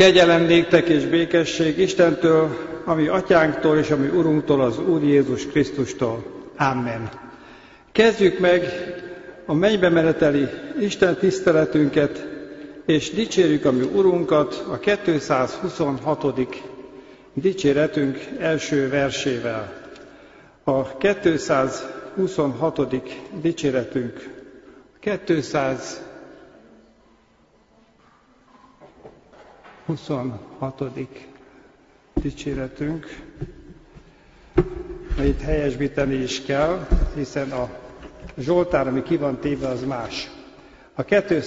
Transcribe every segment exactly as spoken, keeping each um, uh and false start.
Kegyelem néktek és békesség Istentől, ami atyánktól és ami Urunktól, az Úr Jézus Krisztustól. Amen. Kezdjük meg a mennybe meneteli Isten tiszteletünket, és dicsérjük a mi Urunkat a kétszázhuszonhatodik dicséretünk első versével. A kétszázhuszonhatodik dicséretünk, kétszázhuszonhatodik dicséretünk, itt helyesbíteni is kell, hiszen a Zsoltár, ami ki van téve, az más. A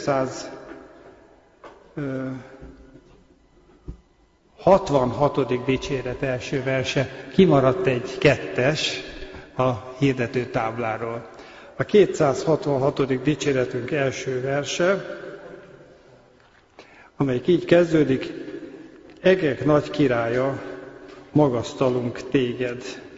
kétszázhatvanhatodik dicséret első verse, kimaradt egy kettes a hirdető tábláról. A kétszázhatvanhatodik dicséretünk első verse, amelyik így kezdődik: Egek nagy királya, magasztalunk téged.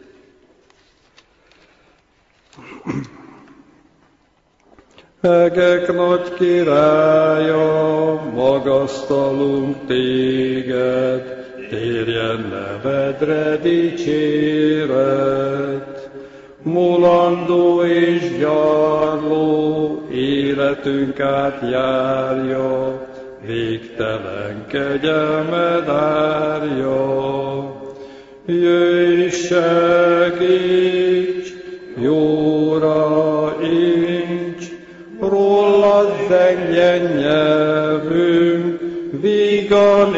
Egek nagy királya, magasztalunk téged, térjen nevedre dicséret. Mulandó és gyarló életünk átjárja, végtelen kegyelmed árja. Jöjj, segíts, jóra incs, rólad zengjen nyelvünk, vígan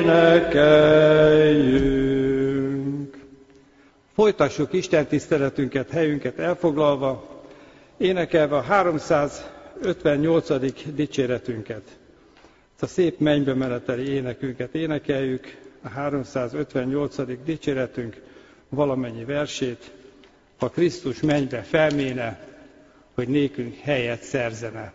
énekeljünk. Folytassuk Isten tiszteletünket, helyünket elfoglalva, énekelve a háromszázötvennyolcadik dicséretünket. Ezt a szép mennybe meneteli énekünket énekeljük, a háromszázötvennyolcadik dicséretünk valamennyi versét. Ha Krisztus mennybe felméne, hogy nékünk helyet szerzene.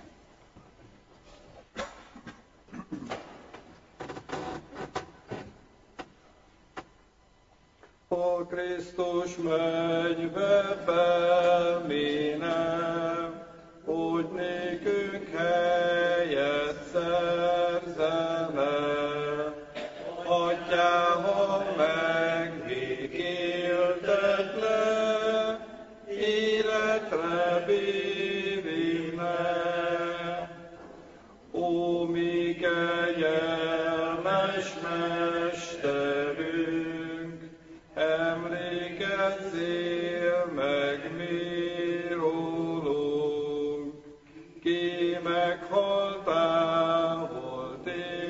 Ha Krisztus mennybe felméne, hogy nékünk helyet szerzene, atyával megbékéltetne, életre bívine. Ó, mi kegyelmes mesterünk, emlékezzél meg mi rólunk, ki meghaltál, volt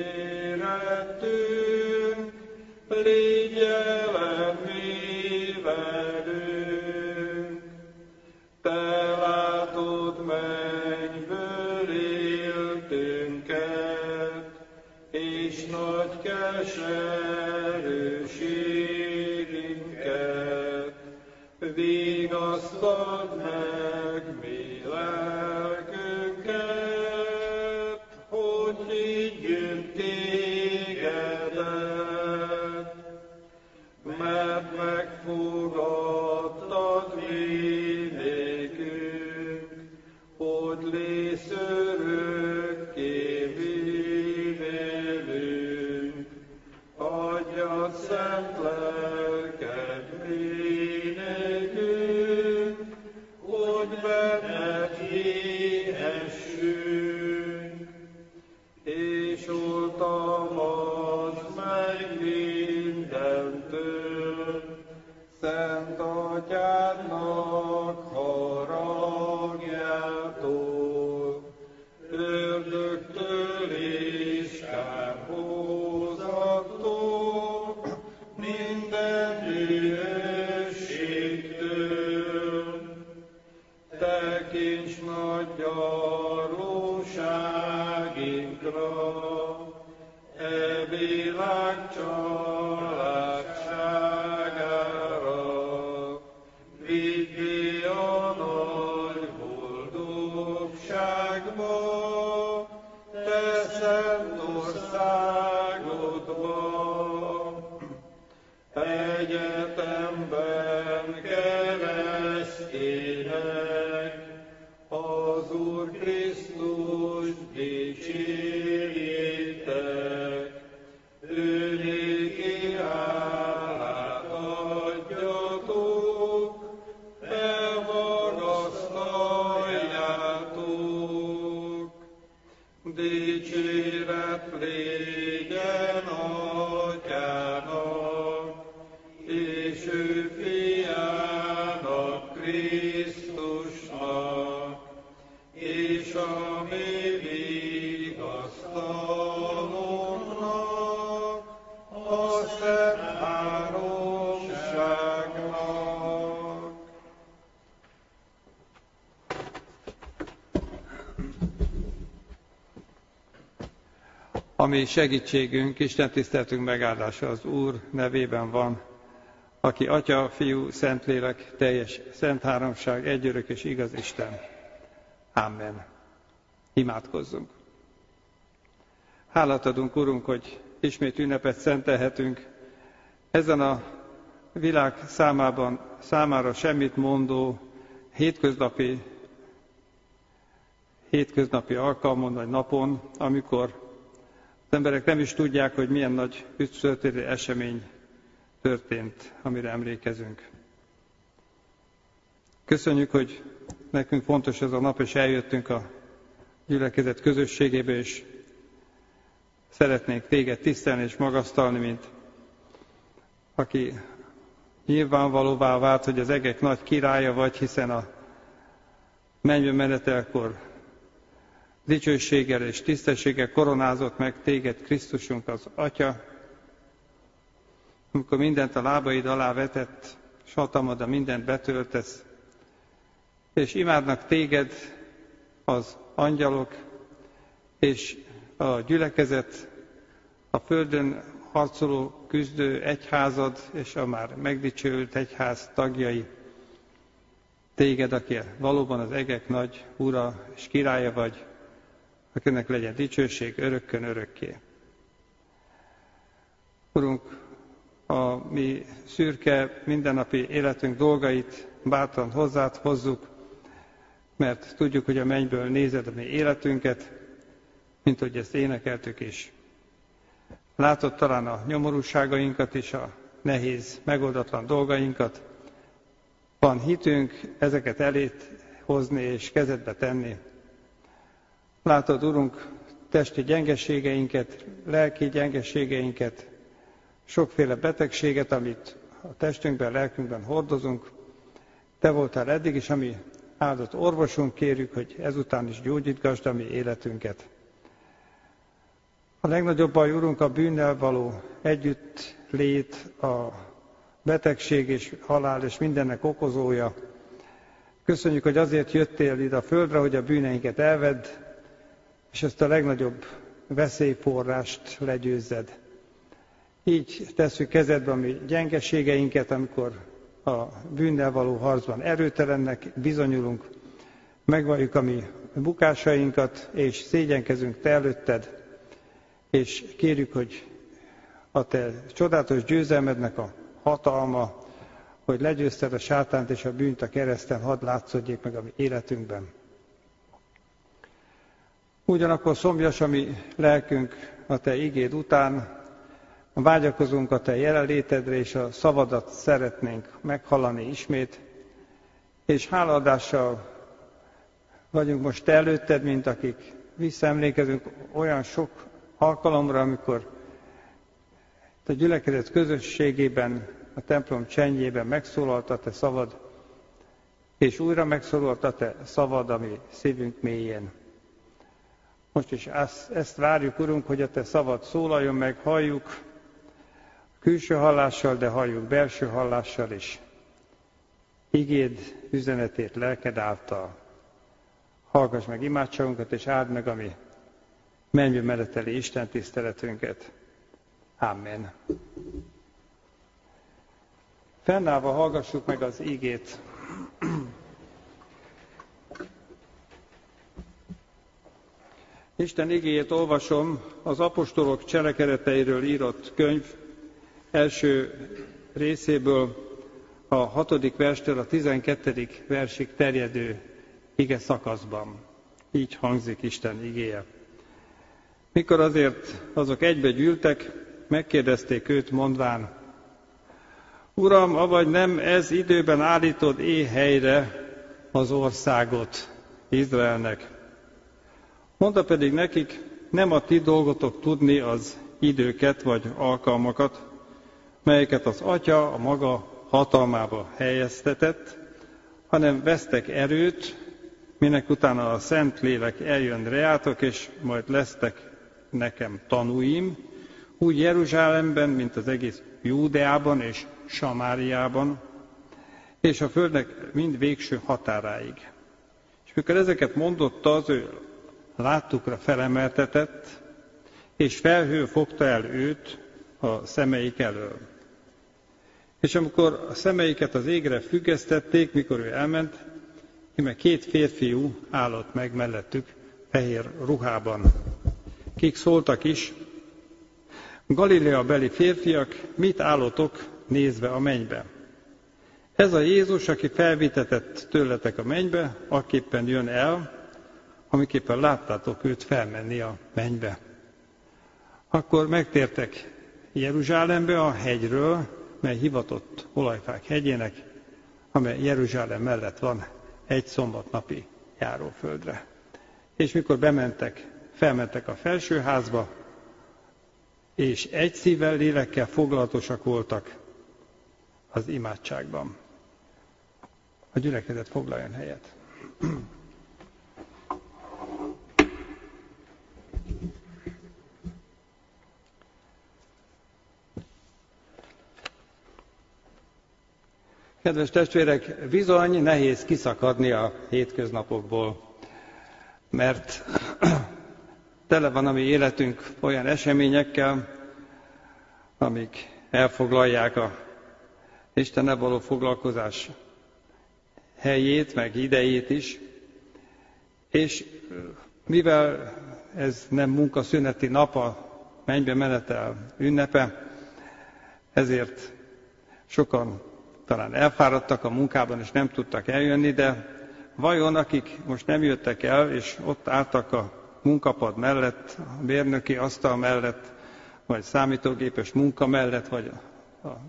érettünk, légy jelen mi velünk. Te látod mennyből éltünket, és nagy keserűségünket. Vigasztald meg mi lelkünket, hogy higgyünk tégedet, mert megfogadtad mi nékünk, hogy lész örökké vélünk. Adjad szent lelked mi nékünk, hogy benned hihessünk, és oltalmazd meg mindentől Szent Atyádnak haragjától, ördögtől és kárhozattól, minden dühösségtől. Tekints nagy gyarlóságinkra, e világ családságára. Vidd ki a nagy boldogságba, te szent országodba. Egyetemben keresztények, az Úr Krisztus dicsérjétek. szégyen atyának, és ő fiának, Krisztusnak, és a mi vigasztalunknak, a Szent Háromságnak. Ami segítségünk, Isten tiszteltünk megáldása az Úr nevében van, aki Atya, Fiú, Szentlélek, teljes Szent Háromság, egyörök és igaz Isten. Amen. Imádkozzunk. Hálát adunk, Urunk, hogy ismét ünnepet szentelhetünk. Ezen a világ számában, számára semmit mondó, hétköznapi, hétköznapi alkalmon vagy napon, amikor az emberek nem is tudják, hogy milyen nagy üdvtörténeti esemény történt, amire emlékezünk. Köszönjük, hogy nekünk fontos ez a nap, és eljöttünk a gyülekezet közösségébe, és szeretnénk téged tisztelni és magasztalni, mint aki nyilvánvalóvá vált, hogy az egek nagy királya vagy, hiszen a mennybe menetelkor dicsőséggel és tisztességgel koronázott meg téged, Krisztusunk az Atya, amikor mindent a lábaid alá vetett, és hatalmad a mindent betöltesz, és imádnak téged az angyalok, és a gyülekezet, a földön harcoló, küzdő egyházad, és a már megdicsőült egyház tagjai, téged, aki valóban az egek nagy ura és királya vagy, akinek legyen dicsőség örökkön örökké. Urunk, a mi szürke, mindennapi életünk dolgait bátran hozzád hozzuk, mert tudjuk, hogy a mennyből nézed a mi életünket, mint hogy ezt énekeltük is. Látod talán a nyomorúságainkat is, a nehéz, megoldatlan dolgainkat. Van hitünk ezeket elét hozni és kezedbe tenni. Látod, Urunk, testi gyengeségeinket, lelki gyengeségeinket, sokféle betegséget, amit a testünkben, lelkünkben hordozunk. Te voltál eddig is, ami áldott orvosunk, kérjük, hogy ezután is gyógyítgasd a mi életünket. A legnagyobb baj, Urunk, a bűnnel való együtt lét, a betegség és halál és mindennek okozója. Köszönjük, hogy azért jöttél ide a földre, hogy a bűneinket elvedd, és ezt a legnagyobb veszélyforrást legyőzzed. Így tesszük kezedbe a mi gyengeségeinket, amikor a bűnnel való harcban erőtelennek bizonyulunk, megvalljuk a mi bukásainkat, és szégyenkezünk te előtted, és kérjük, hogy a te csodálatos győzelmednek a hatalma, hogy legyőzted a sátánt és a bűnt a kereszten, hadd látszódjék meg a mi életünkben. Ugyanakkor szomjas a mi lelkünk a te igéd után, vágyakozunk a te jelenlétedre, és a szavadat szeretnénk meghallani ismét, és hálaadással vagyunk most te előtted, mint akik visszaemlékezünk olyan sok alkalomra, amikor a gyülekezet közösségében, a templom csenjében megszólalt a te szavad, és újra megszólalt a te szavad a mi szívünk mélyén. Most is ezt, ezt várjuk, Urunk, hogy a te szavad szólaljon meg, halljuk külső hallással, de halljuk belső hallással is. Igéd üzenetét lelked által. Hallgass meg imádságunkat, és áld meg a mi mennybe meneteli Isten tiszteletünket. Amen. Fennállva hallgassuk meg az igét. Isten igéjét olvasom az apostolok cselekedeteiről írott könyv első részéből, a hatodik verstől a tizenkettedik versig terjedő ige szakaszban. Így hangzik Isten igéje. Mikor azért azok egybe gyűltek, megkérdezték őt mondván: Uram, avagy nem ez időben állítod éhelyre az országot Izraelnek? Mondta pedig nekik: nem a ti dolgotok tudni az időket vagy alkalmakat, melyeket az Atya a maga hatalmába helyeztetett, hanem vesztek erőt, minek utána a Szent Lélek eljön reátok, és majd lesztek nekem tanúim, úgy Jeruzsálemben, mint az egész Júdeában és Samáriában, és a földnek mind végső határáig. És mikor ezeket mondotta, az ő láttukra felemeltetett, és felhő fogta el őt a szemeik elől. És amikor a szemeiket az égre függesztették, mikor ő elment, íme két férfiú állott meg mellettük fehér ruhában. Kik szóltak is: Galilea beli férfiak, mit állotok nézve a mennybe? Ez a Jézus, aki felvitetett tőletek a mennybe, akképpen jön el, amiképpen láttátok őt felmenni a mennybe. Akkor megtértek Jeruzsálembe a hegyről, mely hivatott Olajfák hegyének, amely Jeruzsálem mellett van, egy szombatnapi járóföldre. És mikor bementek, felmentek a felsőházba, és egy szívvel, lélekkel foglalatosak voltak az imádságban. A gyülekezet foglaljon helyet. Kedves testvérek, bizony nehéz kiszakadni a hétköznapokból, mert tele van a mi életünk olyan eseményekkel, amik elfoglalják a Istennel való foglalkozás helyét, meg idejét is, és mivel ez nem munkaszüneti nap, a mennybe menetel ünnepe, ezért sokan talán elfáradtak a munkában, és nem tudtak eljönni, de vajon akik most nem jöttek el, és ott álltak a munkapad mellett, a mérnöki asztal mellett, vagy számítógépes munka mellett, vagy a, a, a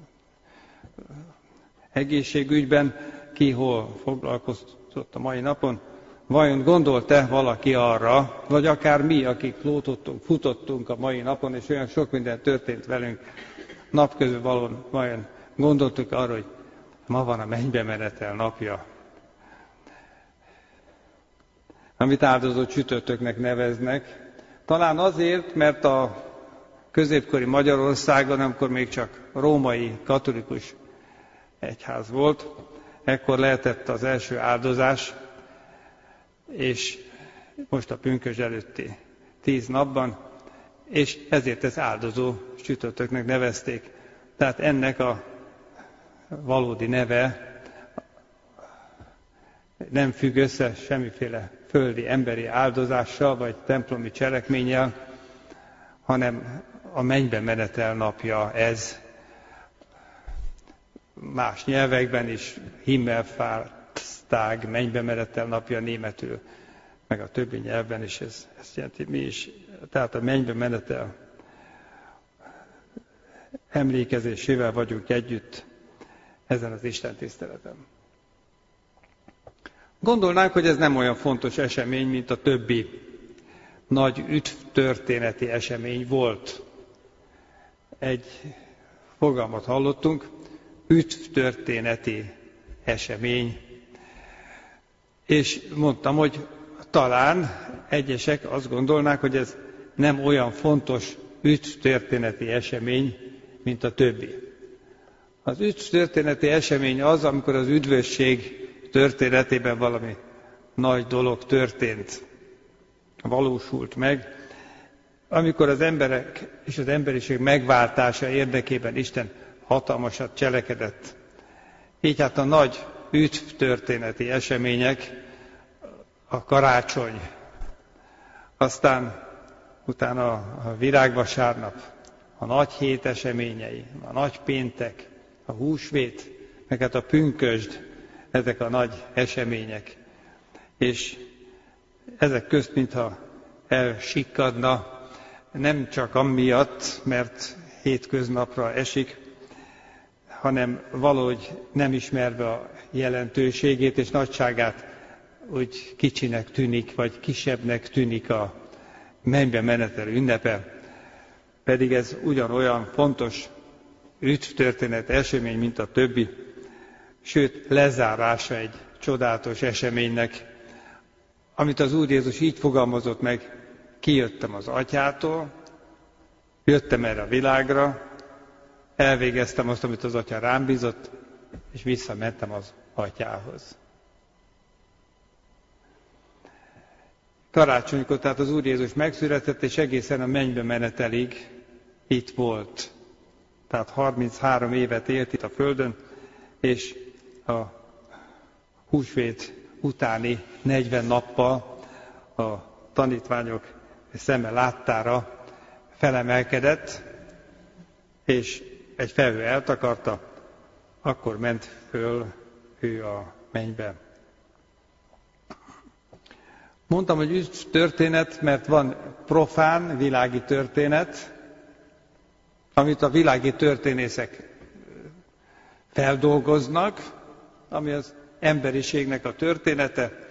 egészségügyben, ki hol foglalkozott a mai napon, vajon gondolt-e valaki arra, vagy akár mi, akik lótottunk, futottunk a mai napon, és olyan sok minden történt velünk napközben valóan, vajon gondoltuk arra, hogy ma van a mennybe menetel napja, amit áldozó csütörtöknek neveznek. Talán azért, mert a középkori Magyarországon, amikor még csak római katolikus egyház volt, ekkor lehetett az első áldozás, és most a pünkösd előtti tíz napban, és ezért ez áldozó csütörtöknek nevezték. Tehát ennek a valódi neve nem függ össze semmiféle földi emberi áldozással, vagy templomi cselekménnyel, hanem a mennybe menetel napja ez. Más nyelvekben is Himmelfahrtstag, mennybe menetel napja németül, meg a többi nyelvben is ez, ezt jelenti mi is. Tehát a mennybe menetel emlékezésével vagyunk együtt ezen az Isten tiszteleten. Gondolnánk, hogy ez nem olyan fontos esemény, mint a többi nagy üdvtörténeti esemény volt. Egy fogalmat hallottunk, üdvtörténeti esemény. És mondtam, hogy talán egyesek azt gondolnák, hogy ez nem olyan fontos üdvtörténeti esemény, mint a többi. Az üdvtörténeti esemény az, amikor az üdvösség történetében valami nagy dolog történt, valósult meg, amikor az emberek és az emberiség megváltása érdekében Isten hatalmasat cselekedett. Így hát a nagy üdvtörténeti események, a karácsony, aztán utána a virágvasárnap, a nagy hét eseményei, a nagy péntek, a húsvét, meg hát a pünkösd, ezek a nagy események. És ezek közt, mintha elsikkadna, nem csak amiatt, mert hétköznapra esik, hanem valahogy nem ismerve a jelentőségét és nagyságát, úgy kicsinek tűnik, vagy kisebbnek tűnik a mennybe menetel ünnepe, pedig ez ugyanolyan fontos üdvtörténet esemény, mint a többi, sőt lezárása egy csodálatos eseménynek, amit az Úr Jézus így fogalmazott meg: kijöttem az Atyától, jöttem erre a világra, elvégeztem azt, amit az Atya rám bízott, és visszamentem az Atyához. Karácsonykor tehát az Úr Jézus megszületett, és egészen a mennybe menetelig itt volt. Tehát harminchárom évet élt itt a Földön, és a húsvét utáni negyven nappal a tanítványok szeme láttára felemelkedett, és egy felhő eltakarta, akkor ment föl ő a mennybe. Mondtam, hogy üdv történet, mert van profán, világi történet, amit a világi történészek feldolgoznak, ami az emberiségnek a története.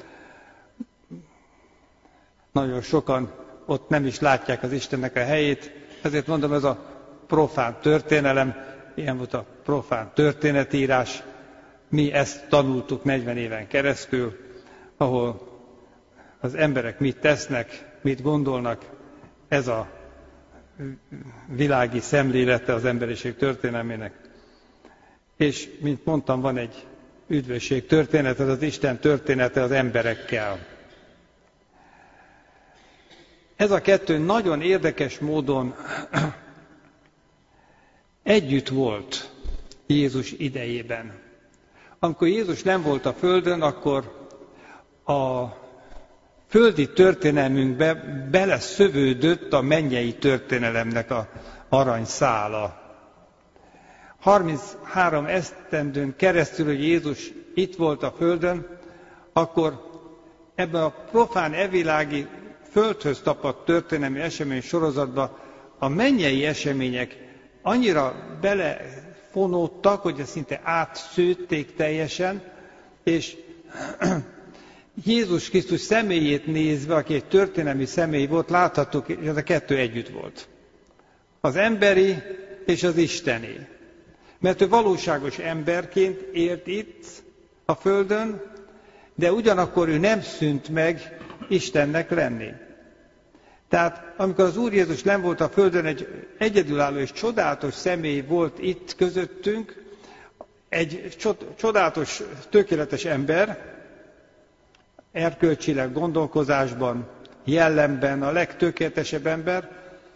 Nagyon sokan ott nem is látják az Istennek a helyét, ezért mondom, ez a profán történelem, ilyen volt a profán történetírás. Mi ezt tanultuk negyven éven keresztül, ahol az emberek mit tesznek, mit gondolnak, ez a világi szemlélete az emberiség történelmének. És, mint mondtam, van egy üdvösség történet, ez az Isten története az emberekkel. Ez a kettő nagyon érdekes módon együtt volt Jézus idejében. Amikor Jézus nem volt a Földön, akkor a földi történelmünkbe beleszövődött a mennyei történelemnek a aranyszála. harminchárom esztendőn keresztül, hogy Jézus itt volt a Földön, akkor ebben a profán evilági földhöz tapadt történelmi esemény sorozatban a mennyei események annyira belefonódtak, hogy ezt szinte átszőtték teljesen, és Jézus Krisztus személyét nézve, aki egy történelmi személy volt, láthattuk, hogy ez a kettő együtt volt. Az emberi és az isteni. Mert ő valóságos emberként élt itt a Földön, de ugyanakkor ő nem szűnt meg Istennek lenni. Tehát amikor az Úr Jézus nem volt a Földön, egy egyedülálló és csodálatos személy volt itt közöttünk, egy csodálatos, tökéletes ember, erkölcsileg, gondolkozásban, jellemben a legtökéletesebb ember,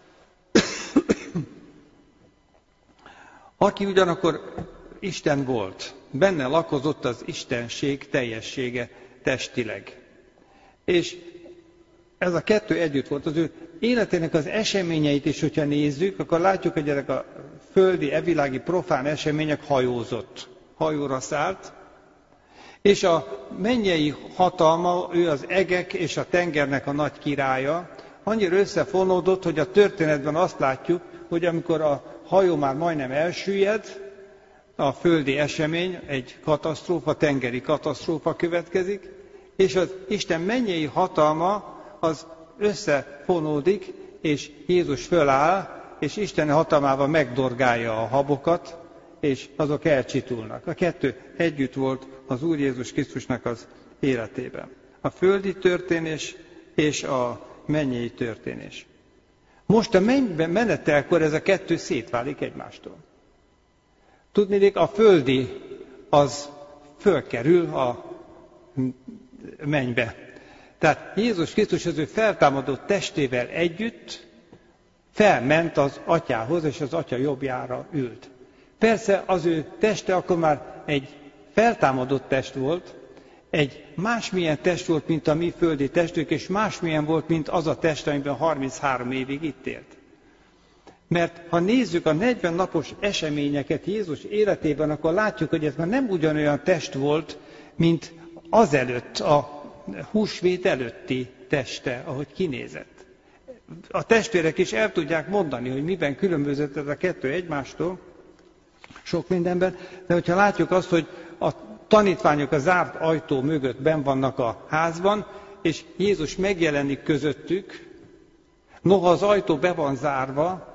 aki ugyanakkor Isten volt. Benne lakozott az istenség teljessége testileg. És ez a kettő együtt volt. Az ő életének az eseményeit is, hogyha nézzük, akkor látjuk, hogy ezek a földi, evilági, profán események hajózott. Hajóra szállt, és a mennyei hatalma, ő az egek és a tengernek a nagy királya, annyira összefonódott, hogy a történetben azt látjuk, hogy amikor a hajó már majdnem elsüllyed, a földi esemény, egy katasztrófa, tengeri katasztrófa következik, és az Isten mennyei hatalma az összefonódik, és Jézus föláll, és Isten hatalmával megdorgálja a habokat, és azok elcsitulnak. A kettő együtt volt az Úr Jézus Krisztusnak az életében. A földi történés és a mennyei történés. Most a mennyben menetelkor ez a kettő szétválik egymástól. Tudniillik, a földi az fölkerül a mennybe. Tehát Jézus Krisztus az ő feltámadott testével együtt felment az Atyához, és az Atya jobbjára ült. Persze az ő teste akkor már egy feltámadott test volt, egy másmilyen test volt, mint a mi földi testünk, és másmilyen volt, mint az a test, amiben harminchárom évig itt élt. Mert ha nézzük a negyven napos eseményeket Jézus életében, akkor látjuk, hogy ez már nem ugyanolyan test volt, mint azelőtt, a húsvét előtti teste, ahogy kinézett. A testvérek is el tudják mondani, hogy miben különbözött ez a kettő egymástól, sok mindenben, de hogyha látjuk azt, hogy a tanítványok a zárt ajtó mögött benn vannak a házban, és Jézus megjelenik közöttük, Noha az ajtó be van zárva,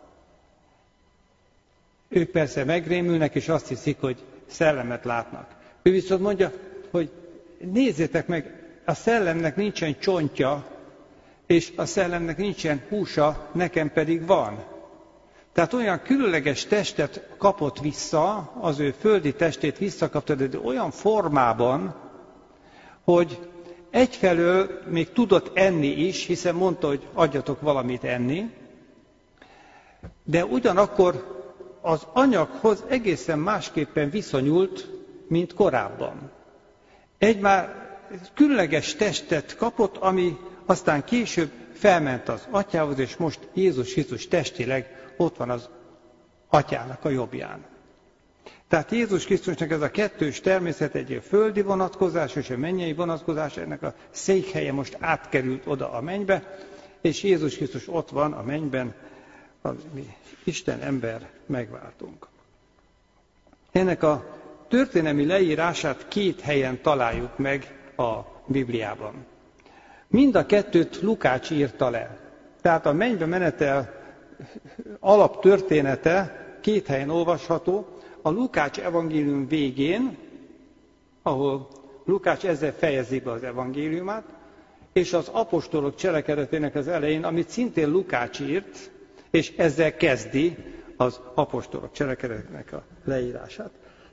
ők persze megrémülnek, és azt hiszik, hogy szellemet látnak. Ő viszont mondja, hogy nézzétek meg, a szellemnek nincsen csontja, és a szellemnek nincsen húsa, nekem pedig van. Tehát olyan különleges testet kapott vissza, az ő földi testét visszakapta, de olyan formában, hogy egyfelől még tudott enni is, hiszen mondta, hogy adjatok valamit enni, de ugyanakkor az anyaghoz egészen másképpen viszonyult, mint korábban. Egy már különleges testet kapott, ami aztán később felment az atyához, és most Jézus Krisztus testileg ott van az atyának a jobbján. Tehát Jézus Krisztusnak ez a kettős természet, egy földi vonatkozás és a mennyei vonatkozás, ennek a székhelye most átkerült oda a mennybe, és Jézus Krisztus ott van a mennyben, az mi Isten ember megváltunk. Ennek a történelmi leírását két helyen találjuk meg a Bibliában. Mind a kettőt Lukács írta le. Tehát a mennybe menetel alaptörténete két helyen olvasható. A Lukács evangélium végén, ahol Lukács ezzel fejezi be az evangéliumát, és az apostolok cselekedetének az elején, amit szintén Lukács írt, és ezzel kezdi az apostolok cselekedetének a leírását.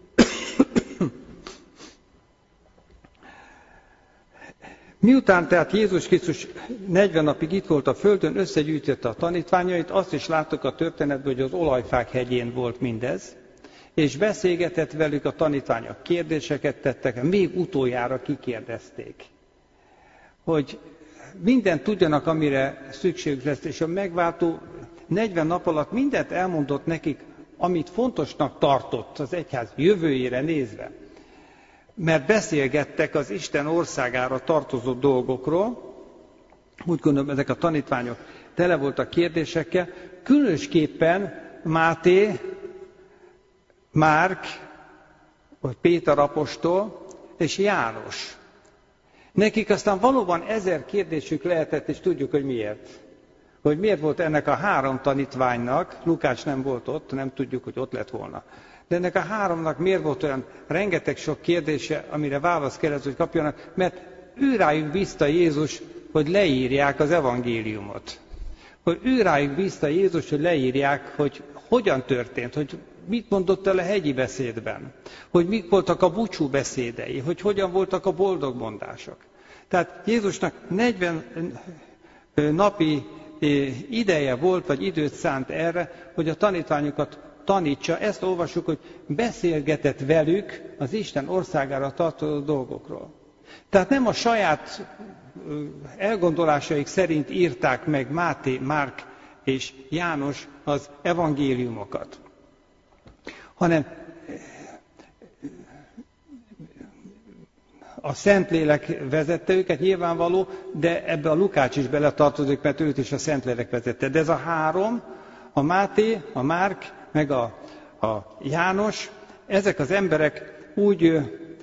Miután tehát Jézus Krisztus negyven napig itt volt a földön, összegyűjtötte a tanítványait, azt is láttuk a történetben, hogy az olajfák hegyén volt mindez, és beszélgetett velük, a tanítványok kérdéseket tettek, még utoljára kikérdezték, hogy mindent tudjanak, amire szükségük lesz, és a megváltó negyven nap alatt mindent elmondott nekik, amit fontosnak tartott az egyház jövőjére nézve. Mert beszélgettek az Isten országára tartozó dolgokról, úgy gondolom, ezek a tanítványok tele voltak kérdésekkel, különösképpen Máté, Márk, vagy Péter apostol és János. Nekik aztán valóban ezer kérdésük lehetett, és tudjuk, hogy miért. Hogy miért volt ennek a három tanítványnak, Lukács nem volt ott, nem tudjuk, hogy ott lett volna. De ennek a háromnak miért volt olyan rengeteg sok kérdése, amire választ kellett, hogy kapjanak, mert ő rájuk bízta Jézus, hogy leírják az evangéliumot. Hogy ő rájuk bízta Jézus, hogy leírják, hogy hogyan történt, hogy mit mondott el a hegyi beszédben, hogy mik voltak a búcsú beszédei, hogy hogyan voltak a boldogmondások. Tehát Jézusnak negyven napi ideje volt, vagy időt szánt erre, hogy a tanítványokat tanítsa. Ezt olvassuk, hogy beszélgetett velük az Isten országára tartozó dolgokról. Tehát nem a saját elgondolásaik szerint írták meg Máté, Márk és János az evangéliumokat, hanem a Szentlélek vezette őket, nyilvánvaló, de ebbe a Lukács is beletartozik, mert őt is a Szentlélek vezette. De ez a három, a Máté, a Márk, meg a, a János, ezek az emberek úgy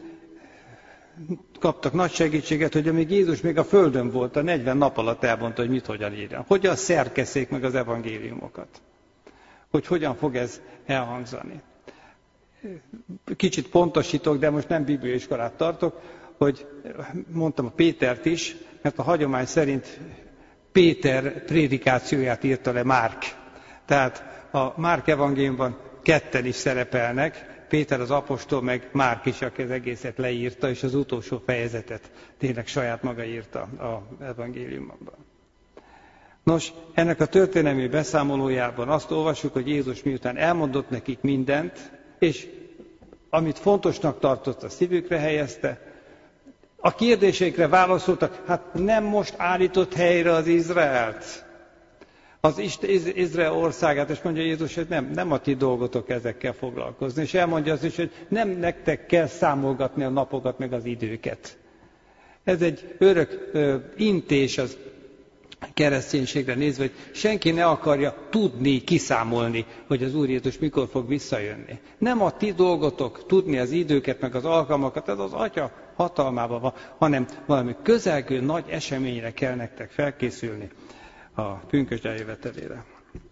kaptak nagy segítséget, hogy amíg Jézus még a földön volt, a negyven nap alatt elmondta, hogy mit hogyan írja. Hogyan szerkesszék meg az evangéliumokat. Hogy hogyan fog ez elhangzani. Kicsit pontosítok, de most nem bibliaiskolát tartok, hogy mondtam a Pétert is, mert a hagyomány szerint Péter prédikációját írta le Márk. Tehát a Márk evangéliumban ketten is szerepelnek, Péter az apostol, meg Márk is, aki az egészet leírta, és az utolsó fejezetet tényleg saját maga írta az evangéliumban. Nos, ennek a történelmi beszámolójában azt olvassuk, hogy Jézus miután elmondott nekik mindent, és amit fontosnak tartott, a szívükre helyezte, a kérdéseikre válaszoltak, hát nem most állított helyre az Izraelt, az Izrael országát, és mondja Jézus, hogy nem, nem a ti dolgotok ezekkel foglalkozni. És elmondja azt is, hogy nem nektek kell számolgatni a napokat, meg az időket. Ez egy örök ö, intés az kereszténységre nézve, hogy senki ne akarja tudni, kiszámolni, hogy az Úr Jézus mikor fog visszajönni. Nem a ti dolgotok tudni az időket, meg az alkalmakat, ez az Atya hatalmában van, hanem valami közelgő nagy eseményre kell nektek felkészülni. a pünkösd eljövetelére.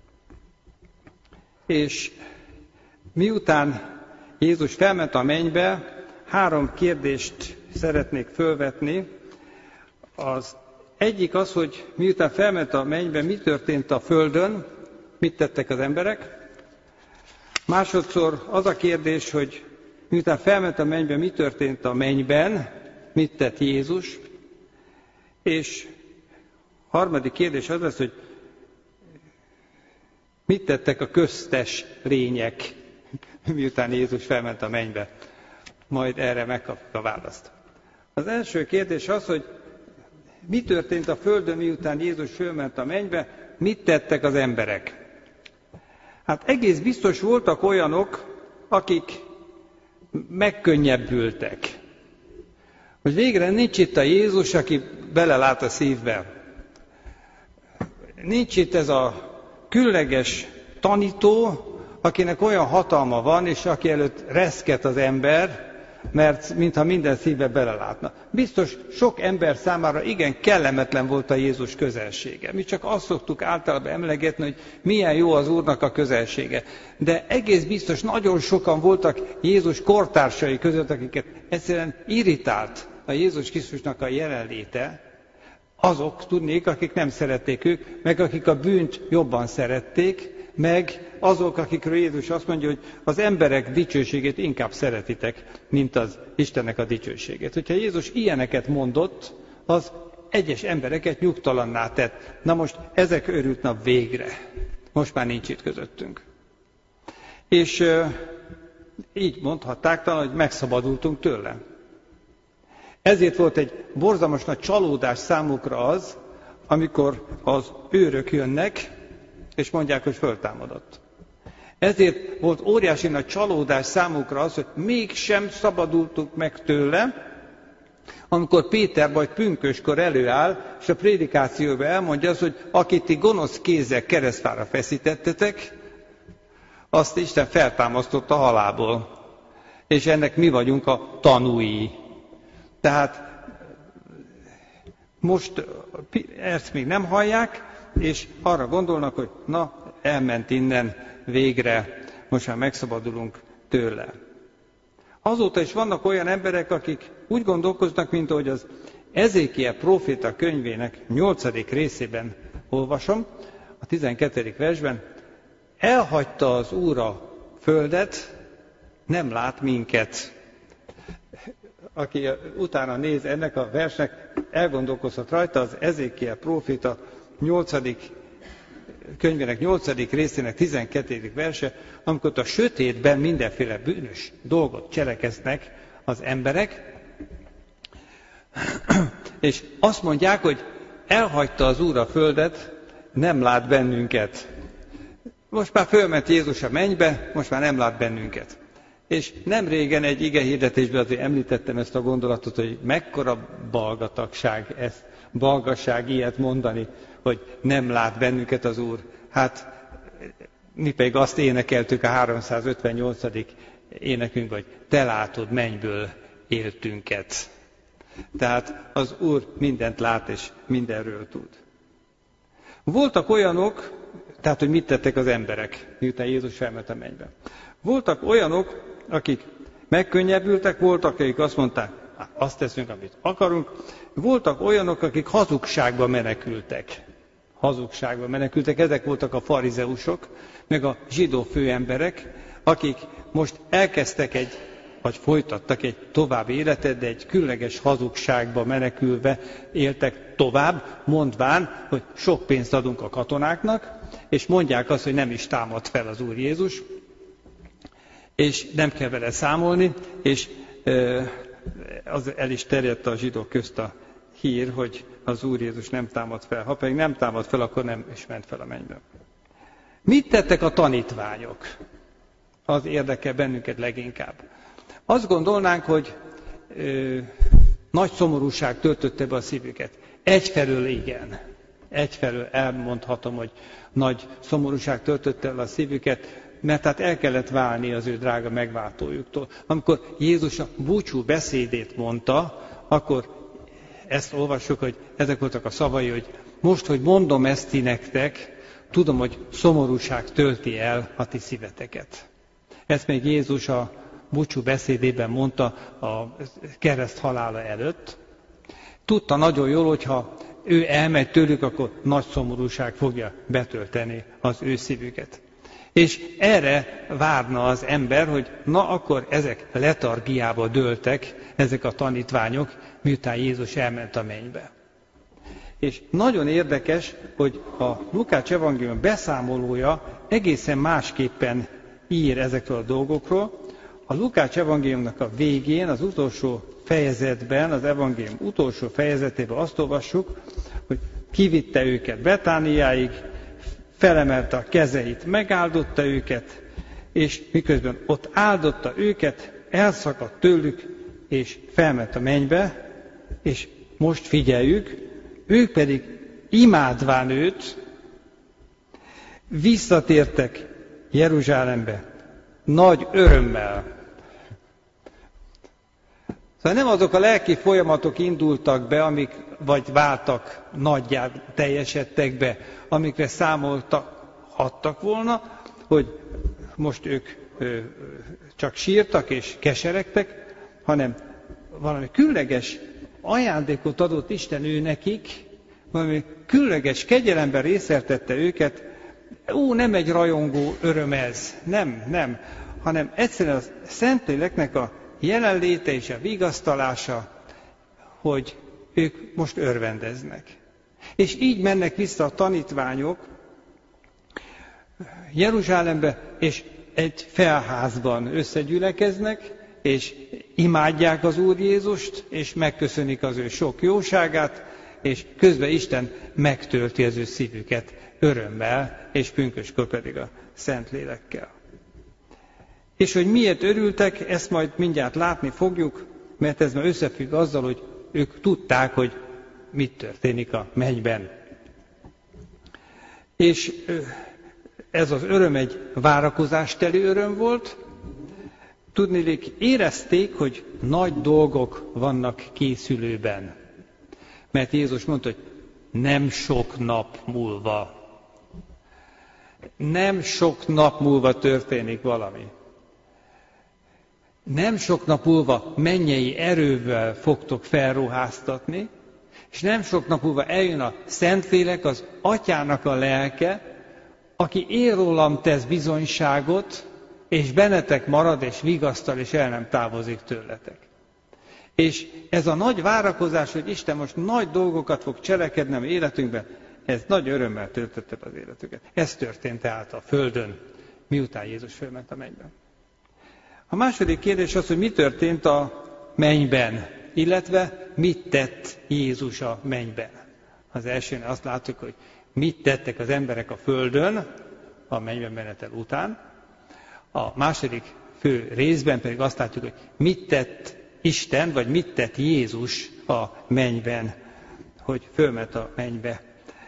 És miután Jézus felment a mennybe, három kérdést szeretnék fölvetni. Az egyik az, hogy miután felment a mennybe, mi történt a földön, mit tettek az emberek. Másodszor az a kérdés, hogy miután felment a mennybe, mi történt a mennyben, mit tett Jézus. És harmadik kérdés az lesz, hogy mit tettek a köztes lények, miután Jézus felment a mennybe. Majd erre megkapjuk a választ. Az első kérdés az, hogy mi történt a földön, miután Jézus fölment a mennybe, mit tettek az emberek. Hát egész biztos voltak olyanok, akik megkönnyebbültek. Hogy végre nincs itt a Jézus, aki belelát a szívbe. Nincs itt ez a különleges tanító, akinek olyan hatalma van, és aki előtt reszket az ember, mert mintha minden szívbe belelátna. Biztos sok ember számára igen kellemetlen volt a Jézus közelsége. Mi csak azt szoktuk általában emlegetni, hogy milyen jó az Úrnak a közelsége. De egész biztos nagyon sokan voltak Jézus kortársai között, akiket egyszerűen irritált a Jézus Krisztusnak a jelenléte. Azok tudnék, akik nem szerették ők, meg akik a bűnt jobban szerették, meg azok, akikről Jézus azt mondja, hogy az emberek dicsőségét inkább szeretitek, mint az Istennek a dicsőségét. Hogyha Jézus ilyeneket mondott, az egyes embereket nyugtalanná tett. Na most ezek örült nap végre. Most már nincs itt közöttünk. És euh, így mondhatták talán, hogy megszabadultunk tőle. Ezért volt egy borzalmas nagy csalódás számukra az, amikor az őrök jönnek, és mondják, hogy föltámadott. Ezért volt óriási nagy csalódás számukra az, hogy mégsem szabadultunk meg tőle, amikor Péter vagy pünköskor előáll, és a prédikációban elmondja azt, hogy akit ti gonosz kézzel keresztfára feszítettetek, azt Isten feltámasztotta a halálból. És ennek mi vagyunk a tanúi. Tehát most ezt még nem hallják, és arra gondolnak, hogy na, elment innen végre, most már megszabadulunk tőle. Azóta is vannak olyan emberek, akik úgy gondolkoznak, mint ahogy az Ezékiel próféta könyvének nyolcadik részében olvasom, a tizenkettedik versben, elhagyta az Úr a földet, nem lát minket. Aki utána néz ennek a versnek, elgondolkozhat rajta, az Ezékiel próféta nyolcadik könyvének nyolcadik részének tizenkettedik verse, amikor a sötétben mindenféle bűnös dolgot cselekeznek az emberek, és azt mondják, hogy elhagyta az Úr a földet, nem lát bennünket. Most már fölment Jézus a mennybe, most már nem lát bennünket. És nem régen egy igehirdetésben azért említettem ezt a gondolatot, hogy mekkora balgatagság, ezt, balgasság ilyet mondani, hogy nem lát bennünket az Úr. Hát mi pedig azt énekeltük a háromszázötvennyolcadik énekünk, hogy te látod mennyből éltünket. Tehát az Úr mindent lát és mindenről tud. Voltak olyanok, tehát hogy mit tettek az emberek, miután Jézus felment a mennybe. Voltak olyanok, akik megkönnyebbültek, voltak, akik azt mondták, azt teszünk, amit akarunk. Voltak olyanok, akik hazugságba menekültek. Hazugságba menekültek, ezek voltak a farizeusok, meg a zsidó főemberek, akik most elkezdtek egy, vagy folytattak egy további életet, de egy különleges hazugságba menekülve éltek tovább, mondván, hogy sok pénzt adunk a katonáknak, és mondják azt, hogy nem is támad fel az Úr Jézus, és nem kell vele számolni, és az el is terjedt a zsidók közt a hír, hogy az Úr Jézus nem támad fel. Ha pedig nem támad fel, akkor nem is ment fel a mennybe. Mit tettek a tanítványok? Az érdekel bennünket leginkább. Azt gondolnánk, hogy ö, nagy szomorúság töltötte be a szívüket. Egyfelől igen. Egyfelől elmondhatom, hogy nagy szomorúság töltötte el a szívüket, mert hát el kellett válni az ő drága megváltójuktól. Amikor Jézus a búcsú beszédét mondta, akkor ezt olvassuk, hogy ezek voltak a szavai, hogy most, hogy mondom ezt ti nektek, tudom, hogy szomorúság tölti el a ti szíveteket. Ezt még Jézus a búcsú beszédében mondta a kereszt halála előtt. Tudta nagyon jól, hogyha ő elmegy tőlük, akkor nagy szomorúság fogja betölteni az ő szívüket. És erre várna az ember, hogy na akkor ezek letargiába dőltek, ezek a tanítványok, miután Jézus elment a mennybe. És nagyon érdekes, hogy a Lukács evangélium beszámolója egészen másképpen ír ezekről a dolgokról. A Lukács evangéliumnak a végén, az utolsó fejezetben, az evangélium utolsó fejezetében azt olvassuk, hogy kivitte őket Betániáig, felemelte a kezeit, megáldotta őket, és miközben ott áldotta őket, elszakadt tőlük, és felment a mennybe, és most figyeljük, ők pedig imádván őt, visszatértek Jeruzsálembe nagy örömmel. Szóval nem azok a lelki folyamatok indultak be, amik vagy váltak nagyjá, teljesedtek be, amikre számoltak, adtak volna, hogy most ők ö, csak sírtak és keseregtek, hanem valami különleges ajándékot adott Isten ő nekik, valami különleges kegyelemben részeltette őket. Ó, nem egy rajongó öröm ez, nem, nem, hanem egyszerűen a Szentléleknek a jelenléte és a vigasztalása, hogy ők most örvendeznek. És így mennek vissza a tanítványok Jeruzsálembe, és egy felházban összegyülekeznek, és imádják az Úr Jézust, és megköszönik az ő sok jóságát, és közben Isten megtölti az ő szívüket örömmel, és pünköskor pedig a Szentlélekkel. És hogy miért örültek, ezt majd mindjárt látni fogjuk, mert ez már összefügg azzal, hogy ők tudták, hogy mit történik a mennyben. És ez az öröm egy várakozásteli öröm volt. Tudniillik, érezték, hogy nagy dolgok vannak készülőben. Mert Jézus mondta, hogy nem sok nap múlva. Nem sok nap múlva történik valami. Nem sok nap múlva mennyei erővel fogtok felruháztatni, és nem sok nap múlva eljön a Szentlélek, az Atyának a lelke, aki én rólam tesz bizonyságot, és bennetek marad, és vigasztal, és el nem távozik tőletek. És ez a nagy várakozás, hogy Isten most nagy dolgokat fog cselekedni a életünkben, ez nagy örömmel töltötte az életüket. Ez történt tehát a Földön, miután Jézus fölment a mennybe. A második kérdés az, hogy mi történt a mennyben, illetve mit tett Jézus a mennyben. Az elsőnél azt látjuk, hogy mit tettek az emberek a Földön a mennyben menetel után. A második fő részben pedig azt látjuk, hogy mit tett Isten, vagy mit tett Jézus a mennyben, hogy fölment a mennybe.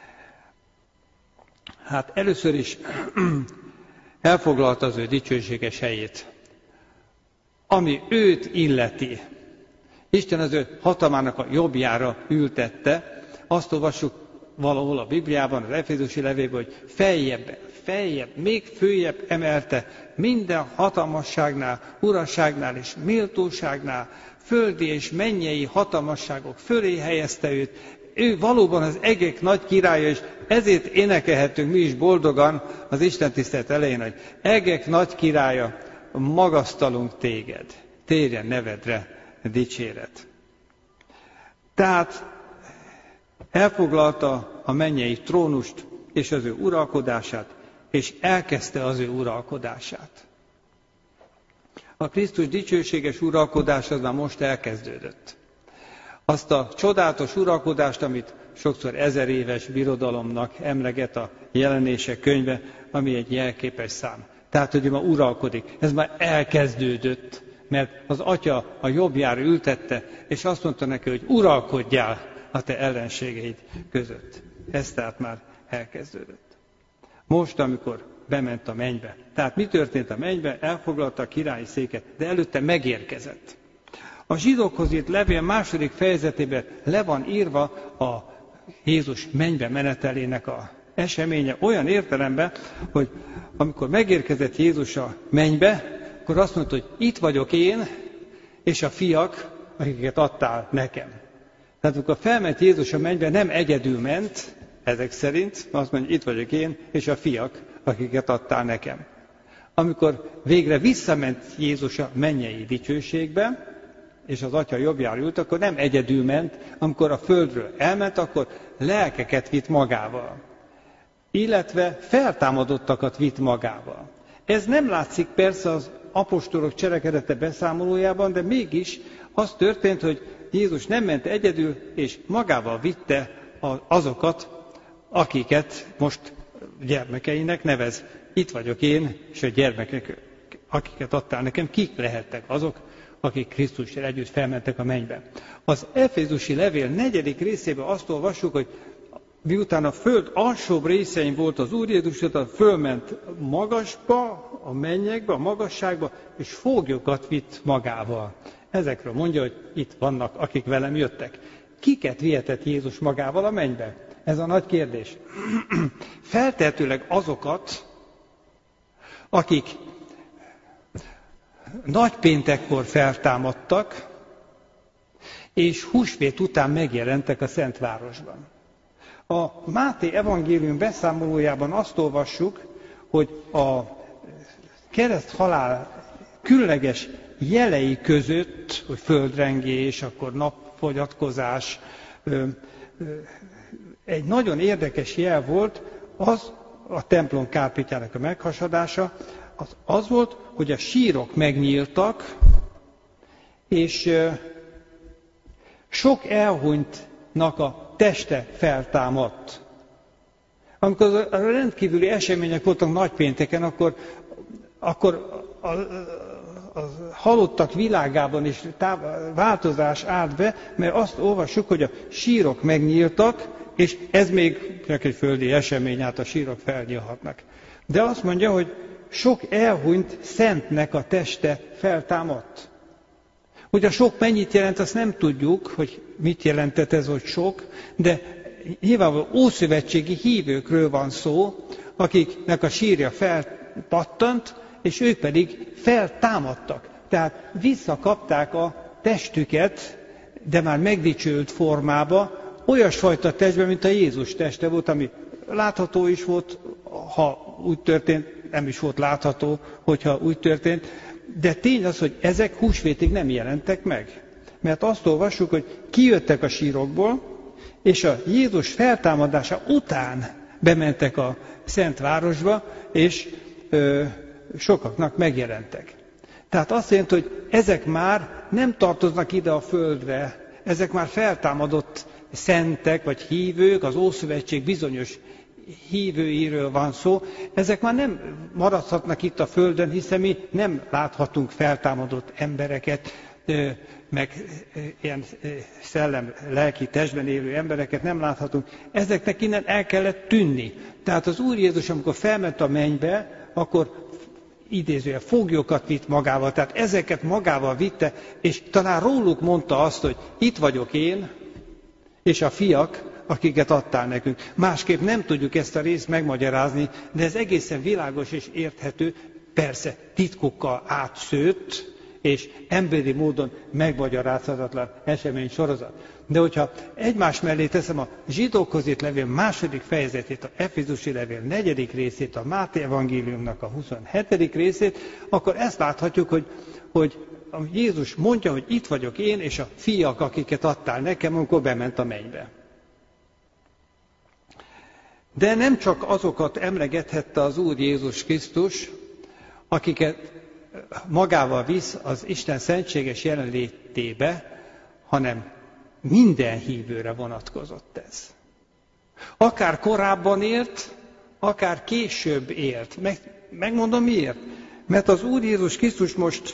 Hát először is elfoglalta az ő dicsőséges helyét, ami őt illeti. Isten az ő hatalmának a jobbjára ültette. Azt olvassuk valahol a Bibliában, az Efézusi levélben, hogy feljebb, feljebb, még följebb emelte minden hatalmasságnál, urasságnál és méltóságnál, földi és mennyei hatalmasságok fölé helyezte őt. Ő valóban az egek nagy királya, és ezért énekelhetünk mi is boldogan az Isten tisztelet elején, hogy egek nagy királya, magasztalunk téged, térjen nevedre dicséret. Tehát elfoglalta a mennyei trónust és az ő uralkodását, és elkezdte az ő uralkodását. A Krisztus dicsőséges uralkodás az már most elkezdődött. Azt a csodálatos uralkodást, amit sokszor ezer éves birodalomnak emleget a Jelenések könyve, ami egy jelképes szám. Tehát, hogy ma uralkodik. Ez már elkezdődött, mert az Atya a jobbjára ültette, és azt mondta neki, hogy uralkodjál a te ellenségeid között. Ez tehát már elkezdődött. Most, amikor bement a mennybe. Tehát mi történt a mennybe? Elfoglalta a királyi széket, de előtte megérkezett. A zsidókhoz írt levél második fejezetében le van írva a Jézus mennybe menetelének a eseménye olyan értelemben, hogy amikor megérkezett Jézus a mennybe, akkor azt mondta, hogy itt vagyok én, és a fiak, akiket adtál nekem. Tehát amikor felment Jézus a mennybe, nem egyedül ment, ezek szerint, azt mondja, itt vagyok én, és a fiak, akiket adtál nekem. Amikor végre visszament Jézus a mennyei dicsőségbe, és az Atya jobbjára ült, akkor nem egyedül ment, amikor a földről elment, akkor lelkeket vitt magával. Illetve feltámadottakat vitt magával. Ez nem látszik persze az apostolok cselekedete beszámolójában, de mégis az történt, hogy Jézus nem ment egyedül, és magával vitte azokat, akiket most gyermekeinek nevez. Itt vagyok én, és a gyermekek, akiket adtál nekem, kik lehettek azok, akik Krisztussal együtt felmentek a mennybe. Az Efézusi levél negyedik részében azt olvassuk, hogy miután a föld alsóbb részein volt az Úr Jézus, fölment magasba, a mennyekbe, a magasságba, és foglyokat vitt magával. Ezekről mondja, hogy itt vannak, akik velem jöttek. Kiket vihetett Jézus magával a mennybe? Ez a nagy kérdés. Feltehetőleg azokat, akik nagypéntekkor feltámadtak, és húsvét után megjelentek a Szentvárosban. A Máté evangélium beszámolójában azt olvassuk, hogy a kereszthalál különleges jelei között, hogy földrengés, akkor napfogyatkozás, egy nagyon érdekes jel volt, az a templom kárpitjának a meghasadása, az, az volt, hogy a sírok megnyíltak, és sok elhunytnak a teste feltámadt. Amikor a rendkívüli események voltak nagypénteken, akkor, akkor a, a halottak világában is táv, változás állt be, mert azt olvassuk, hogy a sírok megnyíltak, és ez még csak egy földi esemény, hát a sírok felnyílhatnak. De azt mondja, hogy sok elhunyt szentnek a teste feltámadt. Hogy a sok mennyit jelent, azt nem tudjuk, hogy mit jelentett ez, hogy sok, de nyilvánvalóan ószövetségi hívőkről van szó, akiknek a sírja felpattant, és ők pedig feltámadtak. Tehát visszakapták a testüket, de már megdicsőült formába, olyasfajta testben, mint a Jézus teste volt, ami látható is volt, ha úgy történt, nem is volt látható, hogyha úgy történt, de tény az, hogy ezek húsvétig nem jelentek meg. Mert azt olvassuk, hogy kijöttek a sírokból, és a Jézus feltámadása után bementek a Szentvárosba, és ö, sokaknak megjelentek. Tehát azt jelenti, hogy ezek már nem tartoznak ide a földre, ezek már feltámadott szentek vagy hívők, az Ószövetség bizonyos hívőiről van szó, ezek már nem maradhatnak itt a földön, hiszen mi nem láthatunk feltámadott embereket, meg ilyen szellem, lelki testben élő embereket nem láthatunk. Ezeknek innen el kellett tűnni. Tehát az Úr Jézus, amikor felment a mennybe, akkor idézően foglyokat vitt magával, tehát ezeket magával vitte, és talán róluk mondta azt, hogy itt vagyok én, és a fiak, akiket adtál nekünk. Másképp nem tudjuk ezt a részt megmagyarázni, de ez egészen világos és érthető, persze titkokkal átszőtt, és emberi módon megmagyarázhatatlan esemény sorozat. De hogyha egymás mellé teszem a zsidókhoz írt levél második fejezetét, a Efézusi levél negyedik részét, a Máté evangéliumnak a huszonhetedik részét, akkor ezt láthatjuk, hogy, hogy Jézus mondja, hogy itt vagyok én, és a fiak, akiket adtál nekem, amikor bement a mennybe. De nem csak azokat emlegethette az Úr Jézus Krisztus, akiket magával visz az Isten szentséges jelenlétébe, hanem minden hívőre vonatkozott ez. Akár korábban élt, akár később élt. Meg, megmondom miért? Mert az Úr Jézus Krisztus most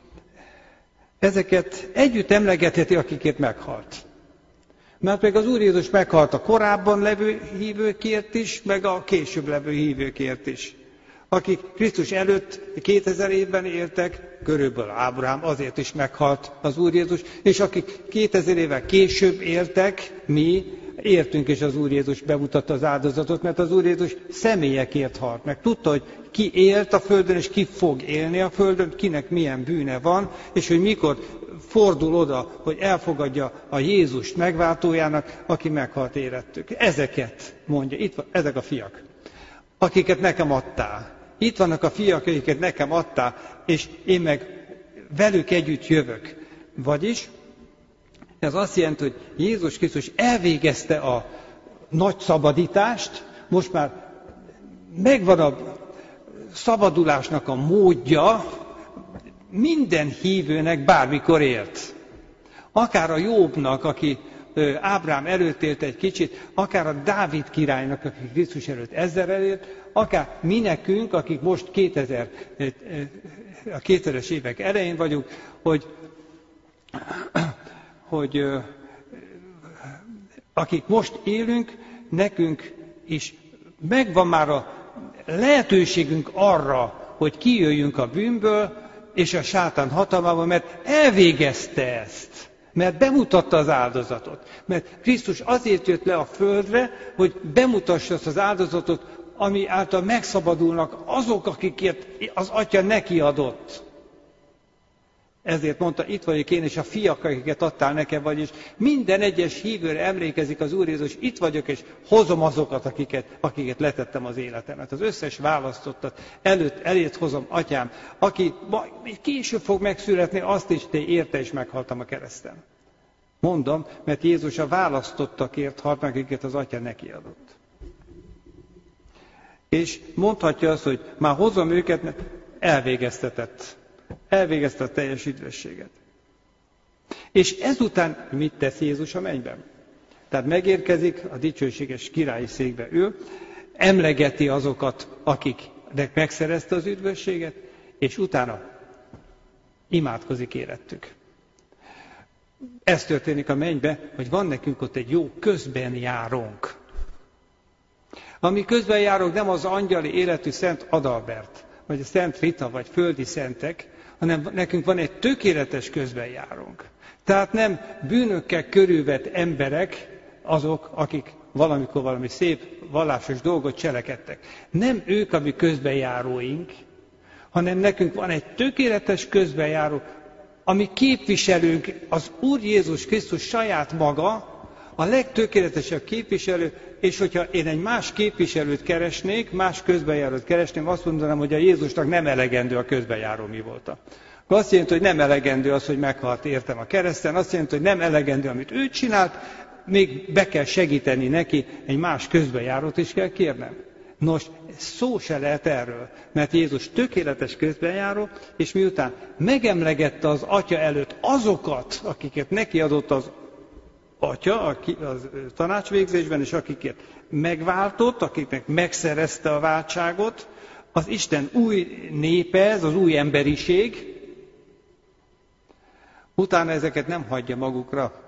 ezeket együtt emlegetheti, akikért meghalt. Mert meg az Úr Jézus meghalt a korábban levő hívőkért is, meg a később levő hívőkért is. Akik Krisztus előtt kétezer évben éltek, körülbelül Ábrahám, azért is meghalt az Úr Jézus, és akik kétezer évvel később éltek, mi értünk, és az Úr Jézus bemutatta az áldozatot, mert az Úr Jézus személyekért halt meg. Tudta, hogy ki élt a földön, és ki fog élni a földön, kinek milyen bűne van, és hogy mikor fordul oda, hogy elfogadja a Jézust megváltójának, aki meghalt érettük. Ezeket mondja, itt van, ezek a fiak, akiket nekem adtál. Itt vannak a fiak, akiket nekem adtál, és én meg velük együtt jövök. Vagyis ez azt jelenti, hogy Jézus Krisztus elvégezte a nagy szabadítást, most már megvan a szabadulásnak a módja, minden hívőnek bármikor élt. Akár a Jobbnak, aki Ábrám előtt élt egy kicsit, akár a Dávid királynak, aki Krisztus előtt ezerrel élt, akár mi nekünk, akik most kétezer, a kétezres évek elején vagyunk, hogy, hogy akik most élünk, nekünk is megvan már a lehetőségünk arra, hogy kijöjjünk a bűnből és a sátán hatalmából, mert elvégezte ezt. Mert bemutatta az áldozatot. Mert Krisztus azért jött le a földre, hogy bemutassa azt az áldozatot, ami által megszabadulnak azok, akikért az Atya neki adott. Ezért mondta, itt vagyok én, és a fiak, akiket adtál nekem, vagyis minden egyes hívőre emlékezik az Úr Jézus, itt vagyok, és hozom azokat, akiket, akiket letettem az életemet. Az összes választottat előtt, elét hozom, Atyám, aki később fog megszületni, azt is te érte, és meghaltam a kereszten. Mondom, mert Jézus a választottakért halt meg, akiket az Atya neki adott. És mondhatja azt, hogy már hozom őket, mert elvégeztetett. Elvégezte a teljes üdvösséget. És ezután mit tesz Jézus a mennyben? Tehát megérkezik, a dicsőséges királyi székbe ül, emlegeti azokat, akiknek megszerezte az üdvösséget, és utána imádkozik érettük. Ez történik a mennybe, hogy van nekünk ott egy jó közbenjárónk. Ami közbenjárónk nem az angyali életű Szent Adalbert, vagy a Szent Rita, vagy földi szentek, hanem nekünk van egy tökéletes közbenjárónk. Tehát nem bűnökkel körülvett emberek azok, akik valamikor valami szép vallásos dolgot cselekedtek. Nem ők a mi közbenjáróink, hanem nekünk van egy tökéletes közbenjáró, ami képviselőnk, az Úr Jézus Krisztus saját maga, a legtökéletesebb képviselő, és hogyha én egy más képviselőt keresnék, más közbenjárót keresném, azt mondanám, hogy a Jézusnak nem elegendő a közbenjáró mi volta. Azt jelenti, hogy nem elegendő az, hogy meghalt értem a kereszten, azt jelenti, hogy nem elegendő, amit ő csinált, még be kell segíteni neki, egy más közbenjárót is kell kérnem. Nos, szó se lehet erről, mert Jézus tökéletes közbenjáró, és miután megemlegette az Atya előtt azokat, akiket neki adott az Atya a tanácsvégzésben, és akiket megváltott, akiknek megszerezte a váltságot, az Isten új népe, ez az új emberiség, utána ezeket nem hagyja magukra,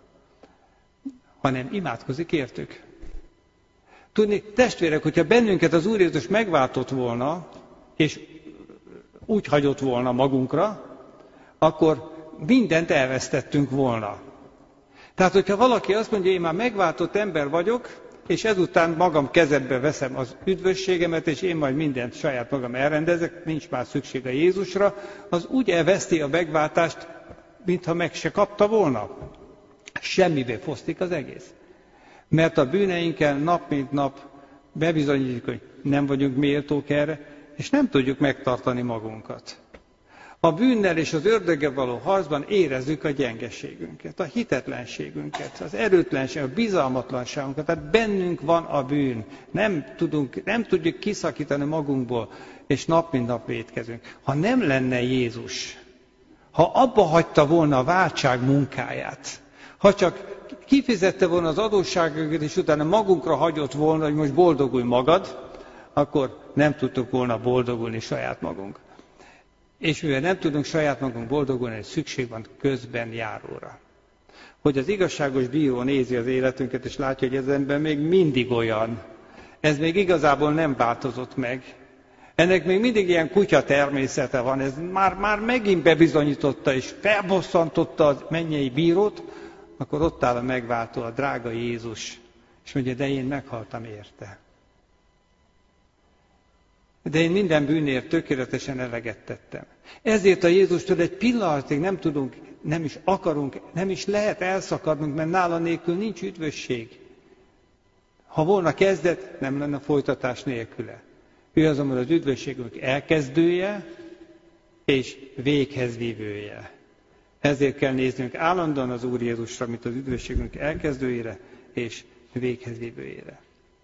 hanem imádkozik értük. Tudni, testvérek, hogyha bennünket az Úr Jézus megváltott volna, és úgy hagyott volna magunkra, akkor mindent elvesztettünk volna. Tehát, hogyha valaki azt mondja, én már megváltott ember vagyok, és ezután magam kezembe veszem az üdvösségemet, és én majd mindent saját magam elrendezek, nincs már szükség a Jézusra, az úgy elveszti a megváltást, mintha meg se kapta volna. Semmibe fosztik az egész. Mert a bűneinkkel nap mint nap bebizonyítjuk, hogy nem vagyunk méltók erre, és nem tudjuk megtartani magunkat. A bűnnel és az ördöggel való harcban érezzük a gyengeségünket, a hitetlenségünket, az erőtlenséget, a bizalmatlanságunkat. Tehát bennünk van a bűn. Nem, tudunk, nem tudjuk kiszakítani magunkból, és nap mint nap vétkezünk. Ha nem lenne Jézus, ha abba hagyta volna a váltság munkáját, ha csak kifizette volna az adósságokat, és utána magunkra hagyott volna, hogy most boldogulj magad, akkor nem tudtuk volna boldogulni saját magunk. És mivel nem tudunk saját magunk boldogulni, szükség van közben járóra. Hogy az igazságos bíró nézi az életünket, és látja, hogy ez ember még mindig olyan. Ez még igazából nem változott meg. Ennek még mindig ilyen kutya természete van. Ez már, már megint bebizonyította, és felbosszantotta a mennyei bírót, akkor ott áll a megváltó, a drága Jézus, És mondja, de én meghaltam érte. De én minden bűnért tökéletesen eleget tettem. Ezért a Jézustól egy pillanatig nem tudunk, nem is akarunk, nem is lehet elszakadnunk, mert nála nélkül nincs üdvösség. Ha volna kezdet, nem lenne folytatás nélküle. Ő azonban az üdvösségünk elkezdője és véghez vívője. Ezért kell néznünk állandóan az Úr Jézusra, mint az üdvösségünk elkezdőjére és véghez vívőjére.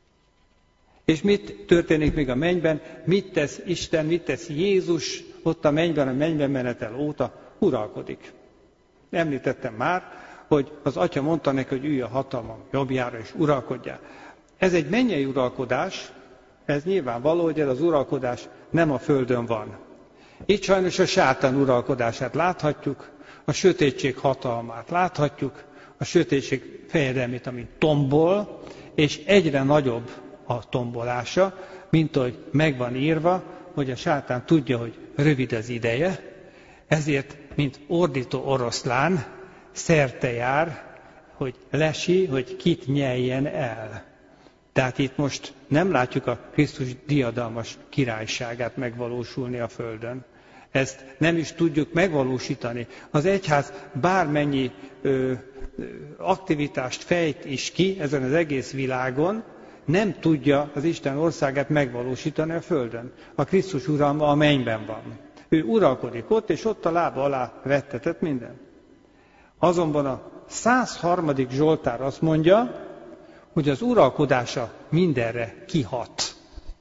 És mit történik még a mennyben? Mit tesz Isten, mit tesz Jézus ott a mennyben, a mennyben menetel óta? Uralkodik. Említettem már, hogy az Atya mondta neki, hogy ülj a hatalmam jobbjára és uralkodjál. Ez egy mennyei uralkodás, ez nyilvánvaló, hogy ez az uralkodás nem a földön van. Itt sajnos a sátán uralkodását láthatjuk, a sötétség hatalmát láthatjuk, a sötétség fejedelmét, ami tombol, és egyre nagyobb a tombolása, mint ahogy megvan írva, hogy a sátán tudja, hogy rövid az ideje, ezért, mint ordító oroszlán, szerte jár, hogy lesi, hogy kit nyeljen el. Tehát itt most nem látjuk a Krisztus diadalmas királyságát megvalósulni a földön. Ezt nem is tudjuk megvalósítani. Az egyház bármennyi ö, aktivitást fejt is ki ezen az egész világon, nem tudja az Isten országát megvalósítani a földön. A Krisztus uralma a mennyben van. Ő uralkodik ott, és ott a lába alá vettetett minden. Azonban a százharmadik Zsoltár azt mondja, hogy az uralkodása mindenre kihat.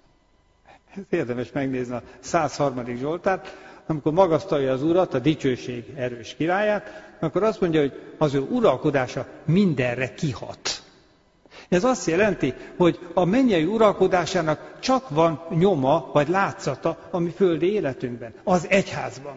Érdemes megnézni a százharmadik Zsoltárt, amikor magasztalja az Urat, a dicsőség erős királyát, akkor azt mondja, hogy az ő uralkodása mindenre kihat. Ez azt jelenti, hogy a mennyei uralkodásának csak van nyoma, vagy látszata a mi földi életünkben, az egyházban.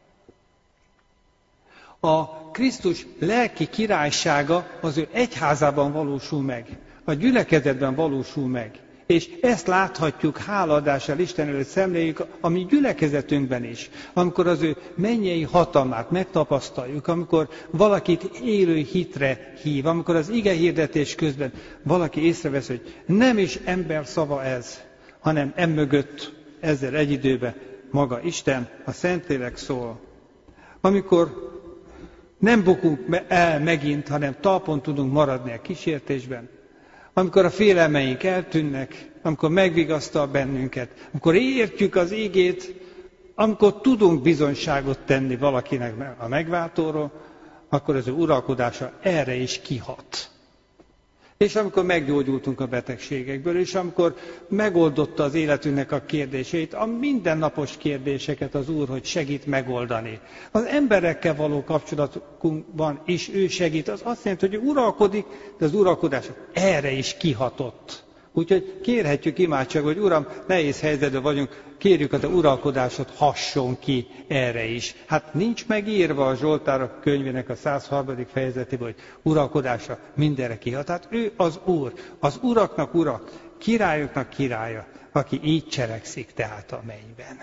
A Krisztus lelki királysága az ő egyházában valósul meg, a gyülekezetben valósul meg. És ezt láthatjuk, hálaadással Isten előtt szemléljük a mi gyülekezetünkben is, amikor az ő mennyei hatalmát megtapasztaljuk, amikor valakit élő hitre hív, amikor az ige hirdetés közben valaki észrevesz, hogy nem is ember szava ez, hanem emögött ezzel egy időben maga Isten, a Szentlélek szól. Amikor nem bukunk el megint, hanem talpon tudunk maradni a kísértésben, amikor a félelmeink eltűnnek, amikor megvigasztal bennünket, amikor értjük az ígét, amikor tudunk bizonyságot tenni valakinek a megváltóról, akkor az ő uralkodása erre is kihat. És amikor meggyógyultunk a betegségekből, és amikor megoldotta az életünknek a kérdéseit, a mindennapos kérdéseket az Úr, hogy segít megoldani. Az emberekkel való kapcsolatunkban is ő segít. Az azt jelenti, hogy ő uralkodik, de az uralkodása erre is kihatott. Úgyhogy kérhetjük imádságban, hogy Uram, nehéz helyzetben vagyunk, kérjük, hogy a uralkodásod hasson ki erre is. Hát nincs megírva a Zsoltárok könyvének a százharmadik fejezetében, hogy uralkodása mindenre kihat. Hát ő az Úr, az uraknak ura, királyoknak királya, aki így cselekszik tehát a mennyben.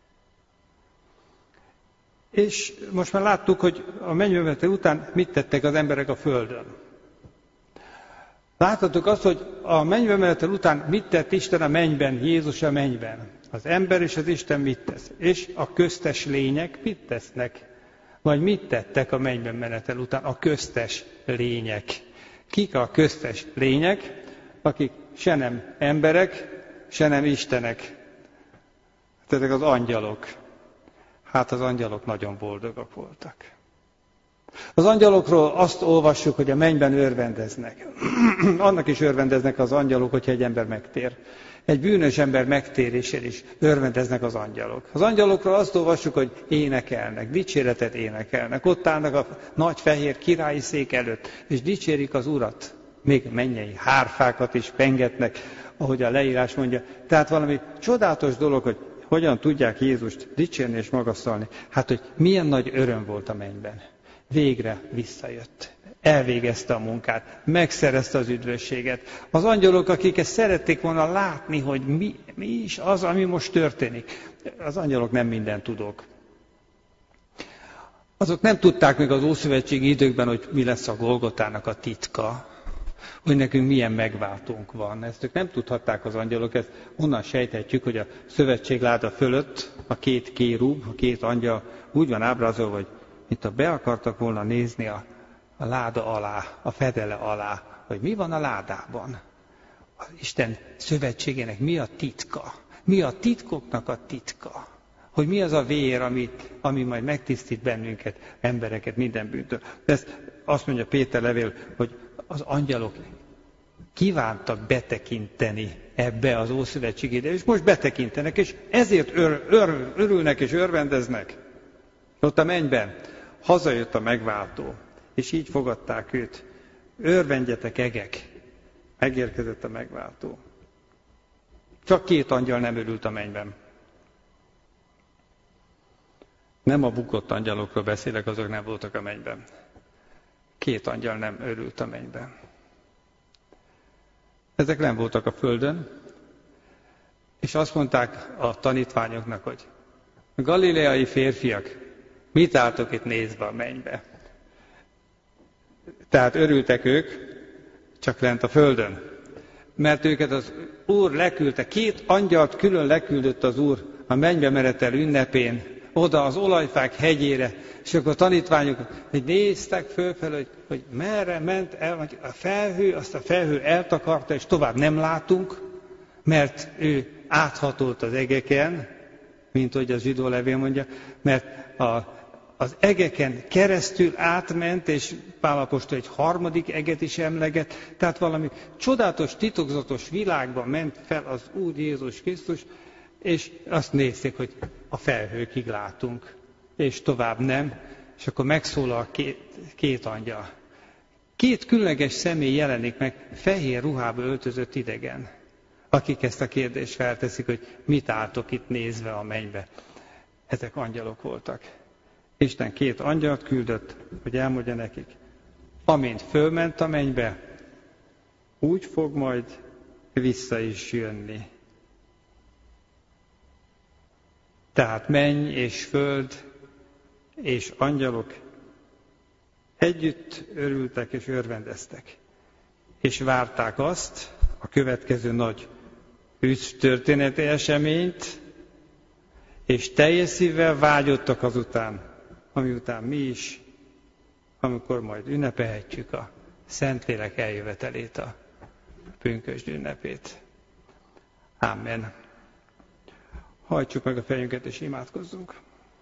És most már láttuk, hogy a mennybemenetel után mit tettek az emberek a földön. Láthatok azt, hogy a mennybemenetel után mit tett Isten a mennyben, Jézus a mennyben. Az ember és az Isten mit tesz? És a köztes lények mit tesznek? Vagy mit tettek a mennybemenetel után a köztes lények? Kik a köztes lények, akik se nem emberek, se nem istenek? Ezek az angyalok. Hát az angyalok nagyon boldogak voltak. Az angyalokról azt olvassuk, hogy a mennyben örvendeznek. Annak is örvendeznek az angyalok, hogyha egy ember megtér. Egy bűnös ember megtérésén is örvendeznek az angyalok. Az angyalokról azt olvassuk, hogy énekelnek, dicséretet énekelnek. Ott állnak a nagy fehér királyi szék előtt, és dicsérik az Urat. Még mennyei hárfákat is pengetnek, ahogy a leírás mondja. Tehát valami csodálatos dolog, hogy hogyan tudják Jézust dicsérni és magasztalni. Hát, hogy milyen nagy öröm volt a mennyben. Végre visszajött. Elvégezte a munkát, megszerezte az üdvösséget. Az angyalok, akik ezt szerették volna látni, hogy mi, mi is az, ami most történik. Az angyalok nem mindent tudók. Azok nem tudták még az ószövetségi időkben, hogy mi lesz a Golgotának a titka. hogy nekünk milyen megváltónk van. Ezt ők nem tudhatták az angyalok, ezt onnan sejthetjük, hogy a szövetségláda fölött a két kérub, a két angyal úgy van ábrázolva, hogy mint ha be akartak volna nézni a, a láda alá, a fedele alá, hogy mi van a ládában. Az Isten szövetségének mi a titka? Mi a titkoknak a titka? Hogy mi az a vér, ami, ami majd megtisztít bennünket, embereket minden bűntől. De ezt azt mondja Péter levél, hogy az angyalok kívántak betekinteni ebbe az Ószövetségébe, és most betekintenek, és ezért ör, ör, örülnek és örvendeznek. Ott a mennyben hazajött a megváltó, és így fogadták őt. Örvendjetek, egek! Megérkezett a megváltó. Csak két angyal nem örült a mennyben. Nem a bukott angyalokról beszélek, azok nem voltak a mennyben. Két angyal nem örült a mennyben. Ezek nem voltak a földön, és azt mondták a tanítványoknak, hogy galileai férfiak, mit álltok itt nézve a mennybe? Tehát örültek ők, csak lent a földön. Mert őket az Úr leküldte, két angyalt külön leküldött az Úr a mennybe menetel ünnepén, oda az olajfák hegyére, és akkor a tanítványok, hogy néztek fölfelé, hogy, hogy merre ment el, a felhő, azt a felhő eltakarta, és tovább nem látunk, mert ő áthatolt az egeken, mint hogy a zsidó levél mondja, mert a, az egeken keresztül átment, és Pál apostol egy harmadik eget is emleget, tehát valami csodálatos, titokzatos világban ment fel az Úr Jézus Krisztus, és azt nézték, hogy a felhőkig látunk, és tovább nem, és akkor megszólal két, két angyal. Két különleges személy jelenik meg, fehér ruhába öltözött idegen, akik ezt a kérdést felteszik, hogy mit álltok itt nézve a mennybe. Ezek angyalok voltak. Isten két angyalt küldött, hogy elmondja nekik, amint fölment a mennybe, úgy fog majd vissza is jönni. Tehát menny és föld és angyalok együtt örültek és örvendeztek. És várták azt, a következő nagy történeti eseményt, és teljes szívvel vágyottak azután, ami után mi is, amikor majd ünnepelhetjük a Szentlélek eljövetelét, a pünkösd ünnepét. Amen. Hajtsuk meg a fejünket és imádkozzunk.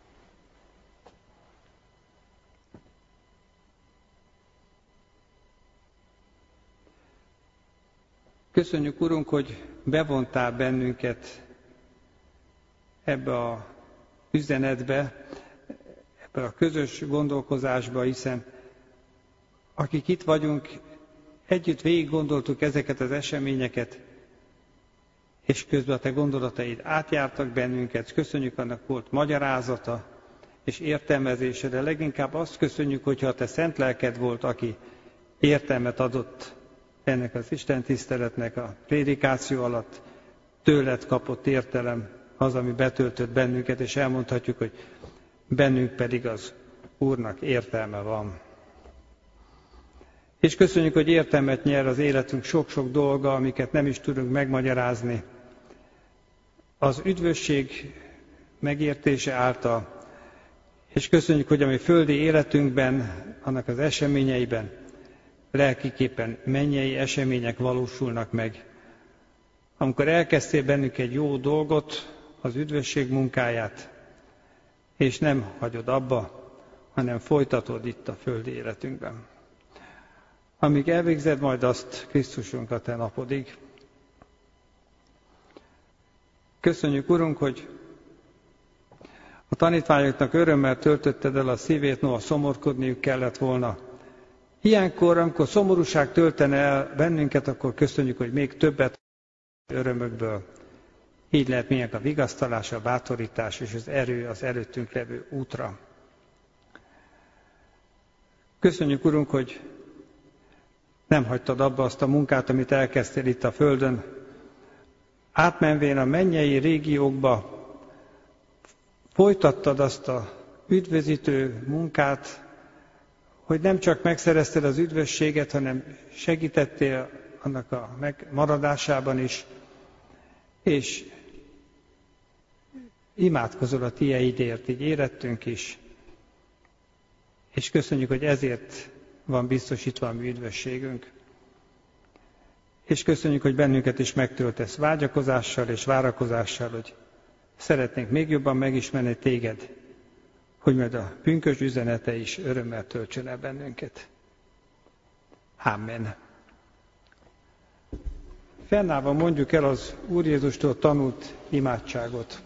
Köszönjük, Urunk, hogy bevontál bennünket ebbe a üzenetbe, ebbe a közös gondolkozásba, hiszen akik itt vagyunk, együtt végig gondoltuk ezeket az eseményeket, és közben a te gondolataid átjártak bennünket. Köszönjük, annak volt magyarázata és értelmezése, de leginkább azt köszönjük, hogyha a te szent lelked volt, aki értelmet adott ennek az Isten tiszteletnek a prédikáció alatt, tőled kapott értelem az, ami betöltött bennünket, és elmondhatjuk, hogy bennünk pedig az Úrnak értelme van. És köszönjük, hogy értelmet nyer az életünk sok-sok dolga, amiket nem is tudunk megmagyarázni. Az üdvösség megértése által, és köszönjük, hogy a mi földi életünkben, annak az eseményeiben, lelkiképpen mennyei események valósulnak meg. Amikor elkezdtél bennük egy jó dolgot, az üdvösség munkáját, és nem hagyod abba, hanem folytatod itt a földi életünkben. Amíg elvégzed majd azt Krisztusunk a te napodig. Köszönjük, Urunk, hogy a tanítványoknak örömmel töltötted el a szívét, noha szomorkodniuk kellett volna. Ilyenkor, amikor szomorúság töltene el bennünket, akkor köszönjük, hogy még többet örömökből. Így lehet minek a vigasztalás, a bátorítás és az erő az előttünk levő útra. Köszönjük, Urunk, hogy nem hagytad abba azt a munkát, amit elkezdtél itt a földön. Átmenvén a mennyei régiókba folytattad azt a üdvözítő munkát, hogy nem csak megszerezted az üdvösséget, hanem segítettél annak a megmaradásában is, és imádkozol a tieidért, így érettünk is, és köszönjük, hogy ezért van biztosítva a mi üdvösségünk. És köszönjük, hogy bennünket is megtöltesz vágyakozással és várakozással, hogy szeretnénk még jobban megismerni téged, hogy majd a pünkösd üzenete is örömmel töltsön el bennünket. Amen. Fennállva mondjuk el az Úr Jézustól tanult imádságot.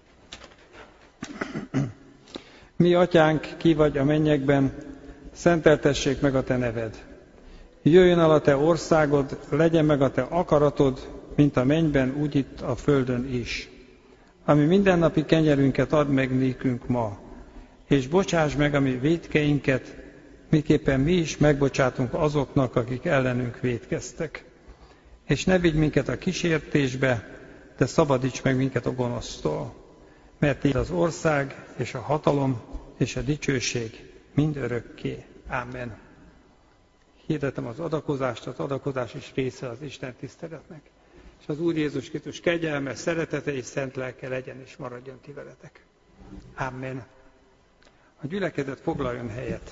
Mi, Atyánk, ki vagy a mennyekben, szenteltessék meg a te neved. Jöjjön el a te országod, legyen meg a te akaratod, mint a mennyben, úgy itt a földön is. Ami mindennapi kenyerünket add meg nékünk ma, és bocsáss meg a mi vétkeinket, miképpen mi is megbocsátunk azoknak, akik ellenünk vétkeztek. És ne vigy minket a kísértésbe, de szabadíts meg minket a gonosztól. Mert így az ország, és a hatalom, és a dicsőség mind örökké. Amen. Hirdetem az adakozást, az adakozás is része az Isten tiszteletnek. És az Úr Jézus Krisztus kegyelme, szeretete és szent lelke legyen és maradjon ti veletek. Amen. A gyülekezet foglaljon helyet.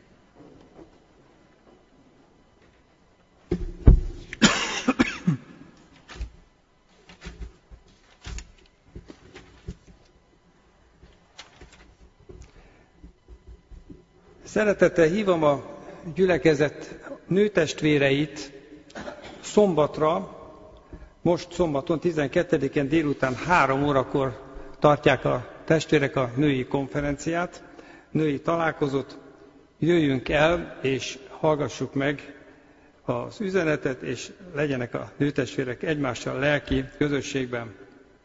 Szeretettel hívom a gyülekezet nőtestvéreit szombatra, most szombaton tizenkettedikén délután három órakor tartják a testvérek a női konferenciát, női találkozót. Jöjjünk el és hallgassuk meg az üzenetet, és legyenek a nőtestvérek egymással lelki közösségben.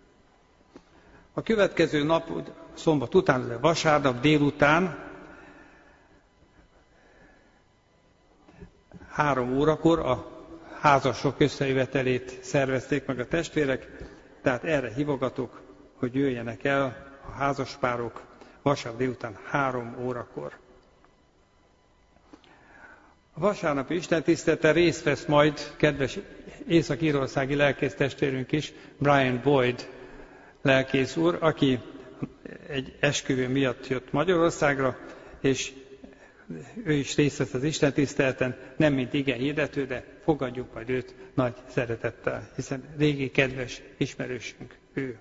A következő nap, szombat után, de vasárnap délután, három órakor a házasok összejövetelét szervezték meg a testvérek, tehát erre hívogatok, hogy jöjjenek el a házaspárok vasárnap délután három órakor. A vasárnapi istentiszteleten részt vesz majd kedves észak-írországi lelkész testvérünk is, Brian Boyd lelkész úr, aki egy esküvő miatt jött Magyarországra, és ő is részt vesz az istentiszteleten, nem mint igen hirdető, de fogadjuk majd őt nagy szeretettel, hiszen régi kedves ismerősünk ő.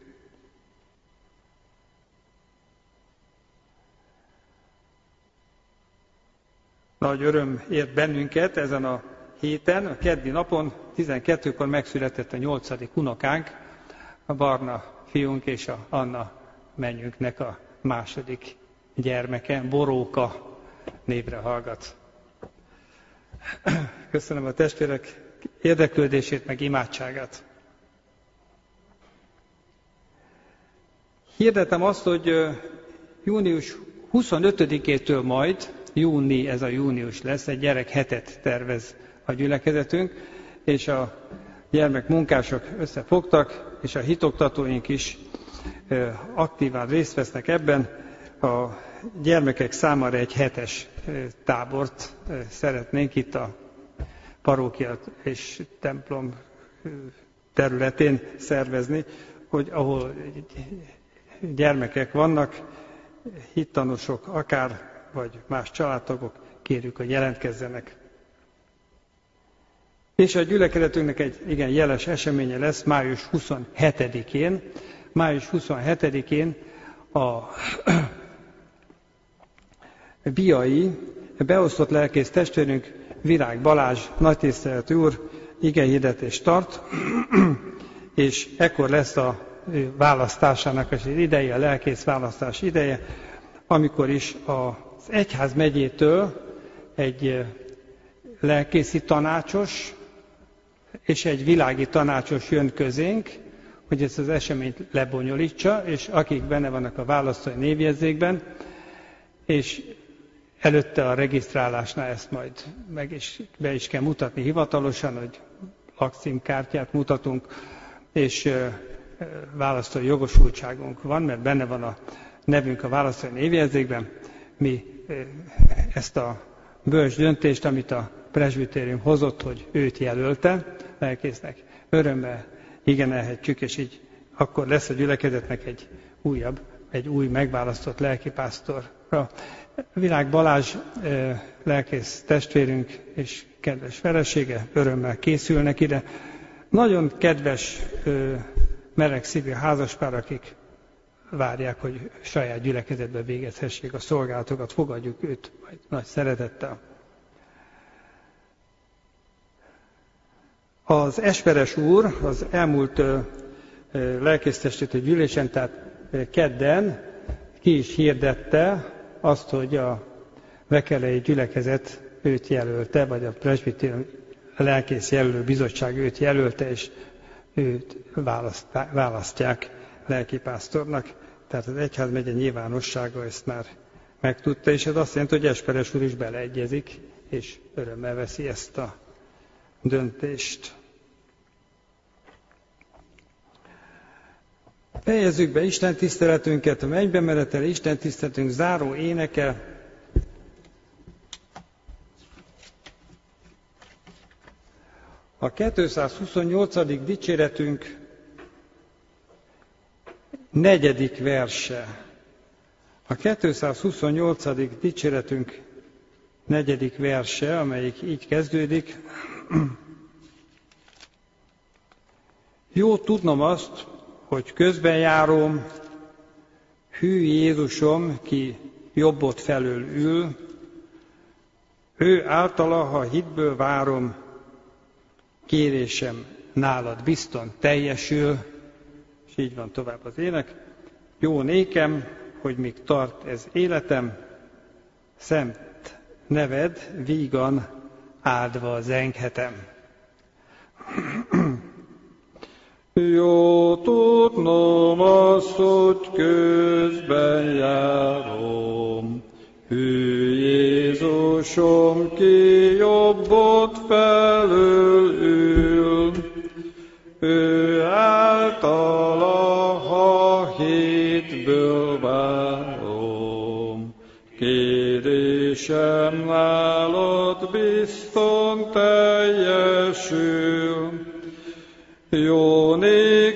Nagy öröm ért bennünket ezen a héten, a keddi napon, tizenkettőkor megszületett a nyolcadik unokánk, a Barna fiunk és a Anna mennyünknek a második gyermeke, Boróka névre hallgat. Köszönöm a testvérek érdeklődését, meg imádságát. Hirdetem azt, hogy június huszonötödikétől majd, júni, ez a június lesz, egy gyerek hetet tervez a gyülekezetünk, és a gyermekmunkások összefogtak, és a hitoktatóink is aktívan részt vesznek ebben. A gyermekek számára egy hetes tábort szeretnénk itt a parókia és templom területén szervezni, hogy ahol gyermekek vannak, hittanosok akár, vagy más családtagok, kérjük, hogy jelentkezzenek. És a gyülekezetünknek egy igen jeles eseménye lesz május huszonhetedikén. május huszonhetedikén a biai beosztott lelkész testvérünk Virág Balázs nagytiszteletű úr igehirdetést tart, és ekkor lesz a választásának az ideje, a lelkész választás ideje, amikor is az egyházmegyétől egy lelkészi tanácsos és egy világi tanácsos jön közénk, hogy ezt az eseményt lebonyolítsa, és akik benne vannak a választói névjegyzékben, és előtte a regisztrálásnál ezt majd meg is, be is kell mutatni hivatalosan, hogy lakcímkártyát mutatunk, és választói jogosultságunk van, mert benne van a nevünk a választói névjegyzékben. Mi ezt a bölcs döntést, amit a presbitérium hozott, hogy őt jelölte lelkésznek. Örömmel igen elhetjük, és így akkor lesz a gyülekezetnek egy újabb, egy új megválasztott lelkipásztorra. Virág Balázs lelkész testvérünk és kedves felesége örömmel készülnek ide. Nagyon kedves, meleg szívű házaspár, akik várják, hogy saját gyülekezetben végezhessék a szolgálatokat, fogadjuk őt majd nagy szeretettel. Az Esperes úr az elmúlt lelkésztestvéri gyűlésen, tehát kedden ki is hirdette azt, hogy a vekelei gyülekezet őt jelölte, vagy a presbitérium lelkész jelölő bizottság őt jelölte, és őt választják lelkipásztornak. Tehát az egyházmegye nyilvánossága ezt már megtudta, és ez azt jelenti, hogy Esperes úr is beleegyezik, és örömmel veszi ezt a döntést. Fejezzük be Isten tiszteletünket, a mennybe menetelő Isten tiszteletünk záró éneke. A kétszázhuszonnyolcadik dicséretünk negyedik verse. A kétszázhuszonnyolcadik dicséretünk negyedik verse, amelyik így kezdődik. Jó tudnom azt, hogy közben járom, hű Jézusom, ki jobbot felől ül, ő általa, ha hitből várom, kérésem nálad bizton teljesül, és így van tovább az ének. Jó nékem, hogy míg tart ez életem, szent neved vígan áldva zenghetem. Jó tudnom azt, hogy közben járom, hű Jézusom, ki jobbot felől ül, ő általa, ha hitből várom, kérésem nálad bizton teljesül. Jó nékem,